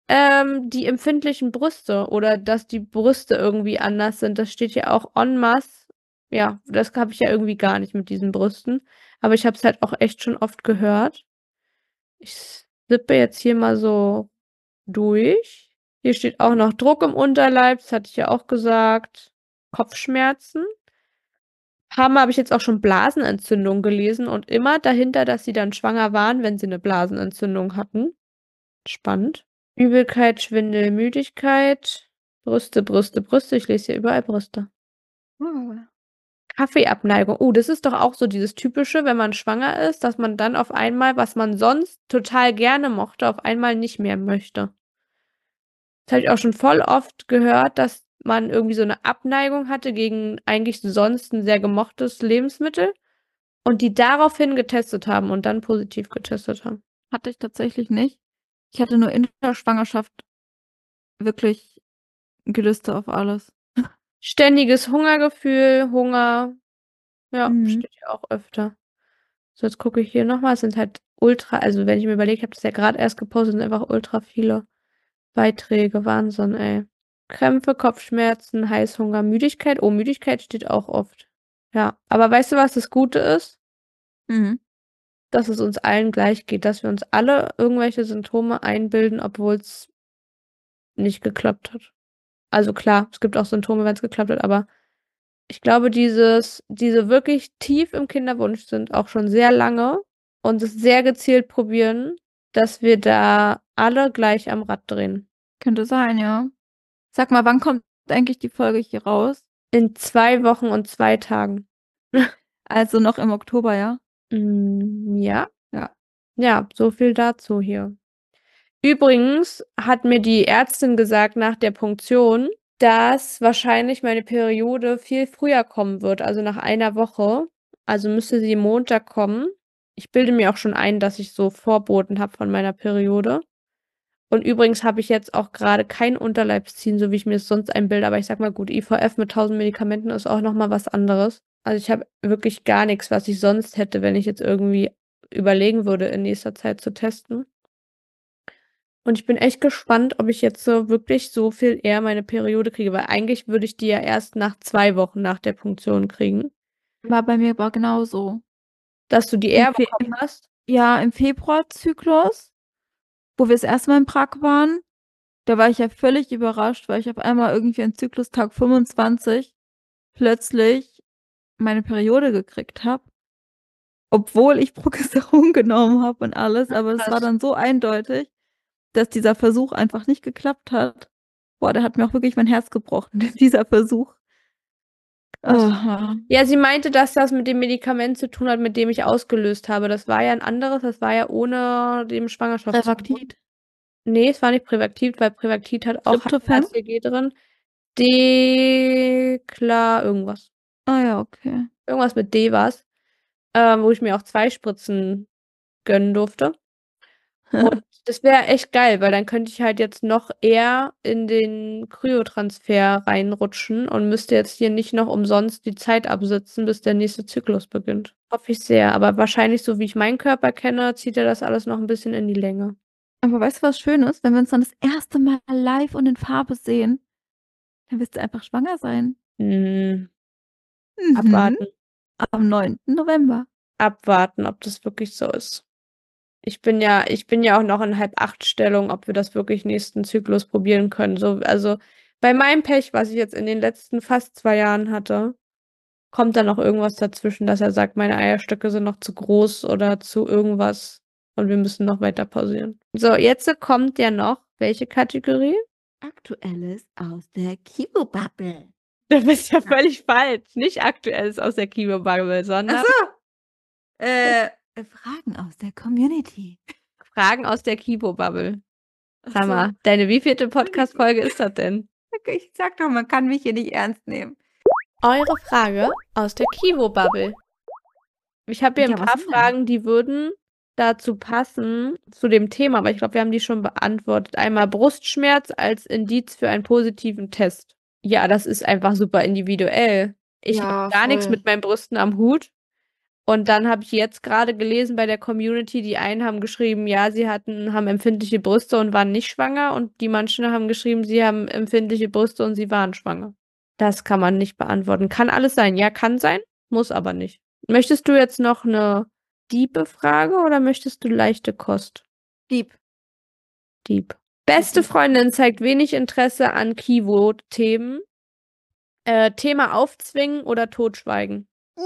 die empfindlichen Brüste oder dass die Brüste irgendwie anders sind, das steht hier auch en masse. Ja, das habe ich ja irgendwie gar nicht mit diesen Brüsten. Aber ich habe es halt auch echt schon oft gehört. Ich sippe jetzt hier mal so durch. Hier steht auch noch Druck im Unterleib, das hatte ich ja auch gesagt. Kopfschmerzen. Paar Mal habe ich jetzt auch schon Blasenentzündung gelesen und immer dahinter, dass sie dann schwanger waren, wenn sie eine Blasenentzündung hatten. Spannend. Übelkeit, Schwindel, Müdigkeit. Brüste, Brüste, Brüste. Ich lese hier überall Brüste. Oh. Kaffeeabneigung. Oh, das ist doch auch so dieses Typische, wenn man schwanger ist, dass man dann auf einmal, was man sonst total gerne mochte, auf einmal nicht mehr möchte. Das habe ich auch schon voll oft gehört, dass man irgendwie so eine Abneigung hatte gegen eigentlich sonst ein sehr gemochtes Lebensmittel und die daraufhin getestet haben und dann positiv getestet haben. Hatte ich tatsächlich nicht. Ich hatte nur in der Schwangerschaft wirklich Gelüste auf alles. Ständiges Hungergefühl, Hunger, ja, Mhm. steht hier auch öfter. So, jetzt gucke ich hier nochmal. Es sind halt ultra, also wenn ich mir überlege, ich habe das ja gerade erst gepostet, sind einfach ultra viele Beiträge. Wahnsinn, ey. Krämpfe, Kopfschmerzen, Heißhunger, Müdigkeit. Oh, Müdigkeit steht auch oft. Ja, aber weißt du, was das Gute ist? Mhm. Dass es uns allen gleich geht, dass wir uns alle irgendwelche Symptome einbilden, obwohl es nicht geklappt hat. Also klar, es gibt auch Symptome, wenn es geklappt hat, aber ich glaube, diese wirklich tief im Kinderwunsch sind, auch schon sehr lange und es sehr gezielt probieren, dass wir da alle gleich am Rad drehen. Könnte sein, ja. Sag mal, wann kommt eigentlich die Folge hier raus? In 2 Wochen und 2 Tagen. Also noch im Oktober, ja? Ja, Ja. ja, so viel dazu hier. Übrigens hat mir die Ärztin gesagt nach der Punktion, dass wahrscheinlich meine Periode viel früher kommen wird, also nach einer Woche. Also müsste sie Montag kommen. Ich bilde mir auch schon ein, dass ich so Vorboten habe von meiner Periode. Und übrigens habe ich jetzt auch gerade kein Unterleibsziehen, so wie ich mir es sonst einbilde. Aber ich sag mal, gut, IVF mit 1000 Medikamenten ist auch nochmal was anderes. Also ich habe wirklich gar nichts, was ich sonst hätte, wenn ich jetzt irgendwie überlegen würde, in nächster Zeit zu testen. Und ich bin echt gespannt, ob ich jetzt so wirklich so viel eher meine Periode kriege, weil eigentlich würde ich die ja erst nach 2 Wochen nach der Punktion kriegen. War bei mir aber genauso. Dass du die Im eher Fe bekommen im hast? Ja, im Februarzyklus, wo wir das erste Mal in Prag waren, da war ich ja völlig überrascht, weil ich auf einmal irgendwie an Zyklustag 25 plötzlich meine Periode gekriegt habe, obwohl ich Progesteron genommen habe und alles, aber es war Krass. dann so eindeutig, dass dieser Versuch einfach nicht geklappt hat. Boah, der hat mir auch wirklich mein Herz gebrochen, dieser Versuch. Krass. Ja. Ja, sie meinte, dass das mit dem Medikament zu tun hat, mit dem ich ausgelöst habe. Das war ja ein anderes, das war ja ohne dem Schwangerschaftshormon. Prevaktit, Nee, es war nicht Prevaktit, weil Prevaktit hat Tryptophan? HCG drin. Dekla irgendwas. Ah ja, okay. Irgendwas mit D war's. Wo ich mir auch 2 Spritzen gönnen durfte. Und das wäre echt geil, weil dann könnte ich halt jetzt noch eher in den Kryotransfer reinrutschen und müsste jetzt hier nicht noch umsonst die Zeit absitzen, bis der nächste Zyklus beginnt. Hoffe ich sehr, aber wahrscheinlich, so wie ich meinen Körper kenne, zieht er das alles noch ein bisschen in die Länge. Aber weißt du, was schön ist? Wenn wir uns dann das erste Mal live und in Farbe sehen, dann wirst du einfach schwanger sein. Hm, Mhm. abwarten. Am 9. November. Abwarten, ob das wirklich so ist. Ich bin ja auch noch in Halb-8-Stellung, ob wir das wirklich nächsten Zyklus probieren können. So, also, Bei meinem Pech, was ich jetzt in den letzten fast 2 Jahren hatte, kommt da noch irgendwas dazwischen, dass er sagt, meine Eierstöcke sind noch zu groß oder zu irgendwas und wir müssen noch weiter pausieren. So, jetzt kommt ja noch welche Kategorie? Aktuelles aus der Kibo-Bubble. Du bist ja völlig falsch. Nicht Aktuelles aus der Kibo-Bubble, sondern Fragen aus der Community. Fragen aus der Kibo-Bubble. Sag So. mal, deine wievielte Podcast-Folge ist das denn? Ich sag doch, man kann mich hier nicht ernst nehmen. Eure Frage aus der Kibo-Bubble. Ich habe hier Ja, ein was paar denn denn? Fragen, die würden dazu passen, zu dem Thema, aber ich glaube, wir haben die schon beantwortet. Einmal Brustschmerz als Indiz für einen positiven Test. Ja, das ist einfach super individuell. Ich habe Ja, gar nichts voll. mit meinen Brüsten am Hut. Und dann habe ich jetzt gerade gelesen bei der Community, die einen haben geschrieben, ja, haben empfindliche Brüste und waren nicht schwanger. Und die manchen haben geschrieben, sie haben empfindliche Brüste und sie waren schwanger. Das kann man nicht beantworten. Kann alles sein. Ja, kann sein, muss aber nicht. Möchtest du jetzt noch eine tiefe Frage oder möchtest du leichte Kost? Dieb. Deep. Beste Dieb. Freundin zeigt wenig Interesse an Keyword-Themen. Thema aufzwingen oder totschweigen?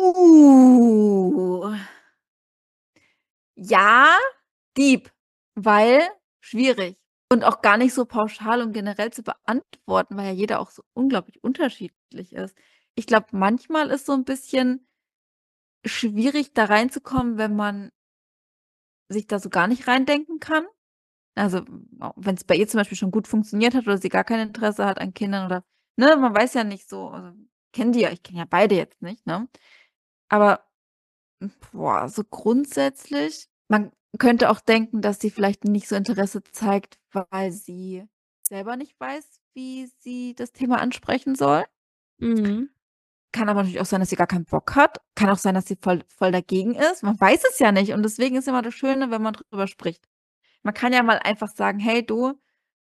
Ja, Dieb. Weil schwierig. Und auch gar nicht so pauschal und generell zu beantworten, weil ja jeder auch so unglaublich unterschiedlich ist. Ich glaube, manchmal ist so ein bisschen schwierig, da reinzukommen, wenn man sich da so gar nicht reindenken kann. Also, wenn es bei ihr zum Beispiel schon gut funktioniert hat oder sie gar kein Interesse hat an Kindern oder ne, man weiß ja nicht so, also, ich kenne ja beide jetzt nicht, ne? Aber, boah, so grundsätzlich man könnte auch denken, dass sie vielleicht nicht so Interesse zeigt, weil sie selber nicht weiß, wie sie das Thema ansprechen soll. Mhm. Kann aber natürlich auch sein, dass sie gar keinen Bock hat. Kann auch sein, dass sie voll dagegen ist. Man weiß es ja nicht und deswegen ist immer das Schöne, wenn man drüber spricht. Man kann ja mal einfach sagen: „Hey du,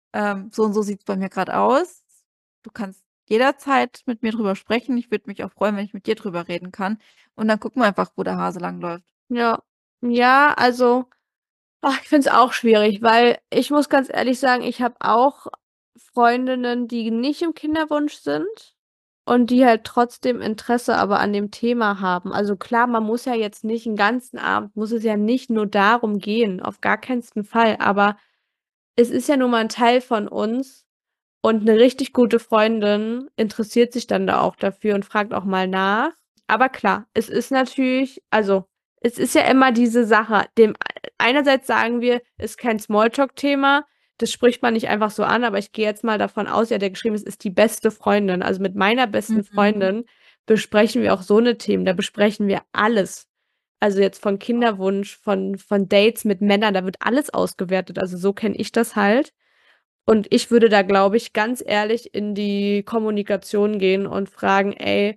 so und so sieht's bei mir gerade aus. Du kannst jederzeit mit mir drüber sprechen. Ich würde mich auch freuen, wenn ich mit dir drüber reden kann.“ Und dann gucken wir einfach, wo der Hase langläuft. Ja. Ja, also, ich finde es auch schwierig, weil ich muss ganz ehrlich sagen, ich habe auch Freundinnen, die nicht im Kinderwunsch sind und die halt trotzdem Interesse aber an dem Thema haben. Also klar, man muss ja jetzt nicht 'n ganzen Abend muss es ja nicht nur darum gehen, auf gar keinsten Fall, aber es ist ja nun mal 'n Teil von uns und 'ne richtig gute Freundin interessiert sich dann da auch dafür und fragt auch mal nach. Aber klar, es ist natürlich also, es ist ja immer diese Sache, einerseits sagen wir, ist kein Smalltalk-Thema, das spricht man nicht einfach so an, aber ich gehe jetzt mal davon aus, sie hat ja geschrieben, es ist die beste Freundin. Also, mit meiner besten Mhm. Freundin besprechen wir auch so 'ne Themen, da besprechen wir alles. Also, jetzt von Kinderwunsch, von Dates mit Männern, da wird alles ausgewertet. Also, so kenne ich das halt. Und ich würde da, glaube ich, ganz ehrlich in die Kommunikation gehen und fragen: „Ey,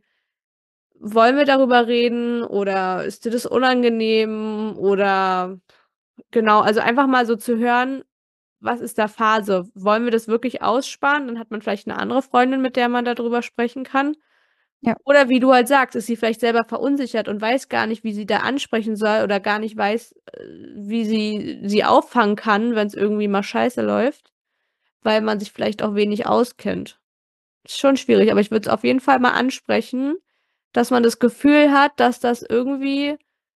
wollen wir darüber reden oder ist dir das unangenehm?“ Oder genau, also einfach mal so zu hören, was ist da Phase? Wollen wir das wirklich aussparen? Dann hat man vielleicht 'ne andere Freundin, mit der man da drüber sprechen kann. Ja. Oder wie du halt sagst, ist sie vielleicht selber verunsichert und weiß gar nicht, wie sie da ansprechen soll oder gar nicht weiß, wie sie auffangen kann, wenn's irgendwie mal scheiße läuft, weil man sich vielleicht auch wenig auskennt. Ist schon schwierig, aber ich würde es auf jeden Fall mal ansprechen, dass man das Gefühl hat, dass das irgendwie,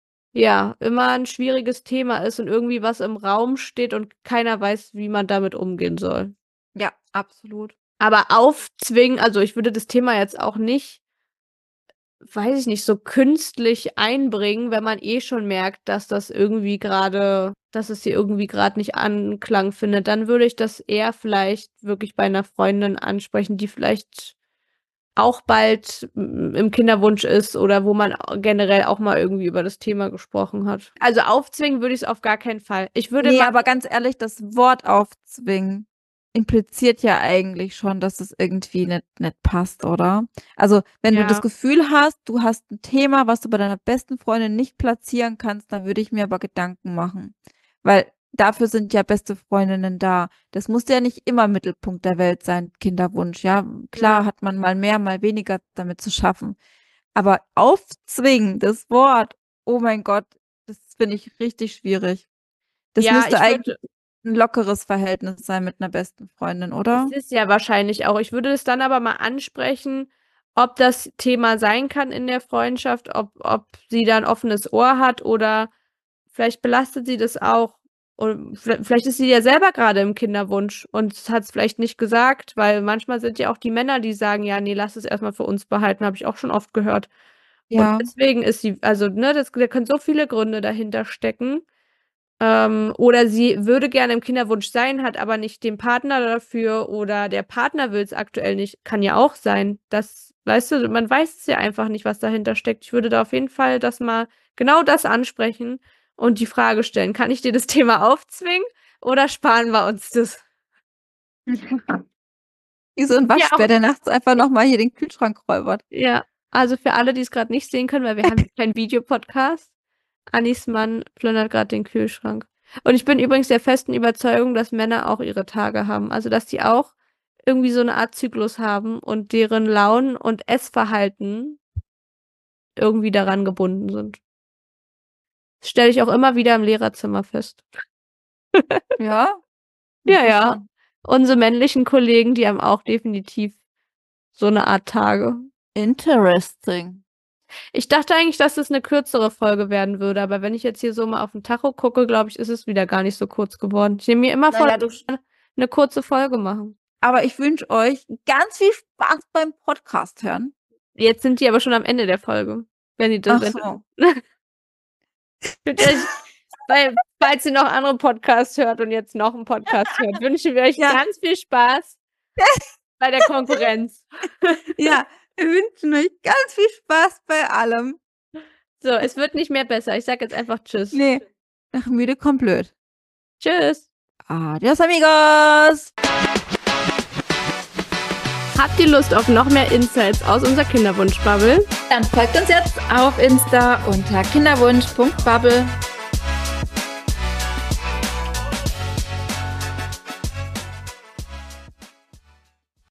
ja, immer 'n schwieriges Thema ist und irgendwie was im Raum steht und keiner weiß, wie man damit umgehen soll. Ja, absolut. Aber aufzwingen also, ich würde das Thema jetzt auch nicht, weiß ich nicht, so künstlich einbringen, wenn man eh schon merkt, dass es sie irgendwie grad nicht Anklang findet. Dann würde ich das eher vielleicht wirklich bei 'ner Freundin ansprechen, die vielleicht auch bald im Kinderwunsch ist oder wo man generell auch mal irgendwie über das Thema gesprochen hat. Also, aufzwingen würde ich's auf gar keinen Fall. Ich würde Ne, mal aber ganz ehrlich, das Wort aufzwingen impliziert ja eigentlich schon, dass es irgendwie nicht passt, oder? Also, wenn du das ja, Gefühl hast, du hast 'n Thema, was du bei deiner besten Freundin nicht platzieren kannst, dann würde ich mir aber Gedanken machen. Weil dafür sind ja beste Freundinnen da. Das muss ja nicht immer Mittelpunkt der Welt sein, Kinderwunsch, ja? ja. Klar hat man mal mehr, mal weniger damit zu schaffen. Aber aufzwingen, das Wort, oh mein Gott, das finde ich richtig schwierig. Das Ja, müsste ich eigentlich würde 'n lockeres Verhältnis sein mit 'ner besten Freundin, oder? Es ist ja wahrscheinlich auch. Ich würde es dann aber mal ansprechen, ob das Thema sein kann in der Freundschaft, ob sie da 'n offenes Ohr hat oder vielleicht belastet sie das auch. Und vielleicht ist sie ja selber grade im Kinderwunsch und hat's vielleicht nicht gesagt, weil manchmal sind ja auch die Männer, die sagen: „Ja, ne, lass es erst mal für uns behalten“, habe ich auch schon oft gehört. Und Ja. deswegen ist sie also, ne, da können so viele Gründe dahinter stecken. Oder sie würde gerne im Kinderwunsch sein, hat aber nicht den Partner dafür oder der Partner will's aktuell nicht. Kann ja auch sein. Das weißt du, man weiß es ja einfach nicht, was dahinter steckt. Ich würde da auf jeden Fall genau das ansprechen und die Frage stellen: „Kann ich dir das Thema aufzwingen oder sparen wir uns das?“ Wie so 'n Ja, auch Waschbär, der nachts einfach noch mal hier den Kühlschrank räubert. Ja, also für alle, die's grad nicht sehen können, weil wir haben hier keinen Videopodcast. Annis Mann plündert grad den Kühlschrank. Und ich bin übrigens der festen Überzeugung, dass Männer auch ihre Tage haben. Also, dass die auch irgendwie so 'ne Art Zyklus haben und deren Launen und Essverhalten irgendwie daran gebunden sind. Das stelle ich auch immer wieder im Lehrerzimmer fest. Ja? Ja, ja. Interessant. Unsere männlichen Kollegen, die haben auch definitiv so 'ne Art Tage. Interesting. Ich Ich dachte eigentlich, dass es 'ne kürzere Folge werden würde, aber wenn ich jetzt hier so mal auf 'n Tacho gucke, glaube ich, ist es wieder gar nicht so kurz geworden. Ich nehme mir immer Na vor, ja, du sch 'ne kurze Folge machen. Aber ich wünsche euch ganz viel Spaß beim Podcast hören. Jetzt sind die aber schon am Ende der Folge, wenn die das Ach wenn so. weil falls ihr noch andere Podcasts hört und jetzt noch 'n Podcast hört, wünschen wir euch Ja. ganz viel Spaß bei der Konkurrenz. Ja, wir wünschen euch ganz viel Spaß bei allem. So, es wird nicht mehr besser. Ich sage jetzt einfach tschüss. Ne, nach müde kommt blöd. Tschüss. Adios, amigos. Habt ihr Lust auf noch mehr Insights aus unserer Kinderwunsch-Bubble? Dann folgt uns jetzt auf Insta unter kinderwunsch.bubble.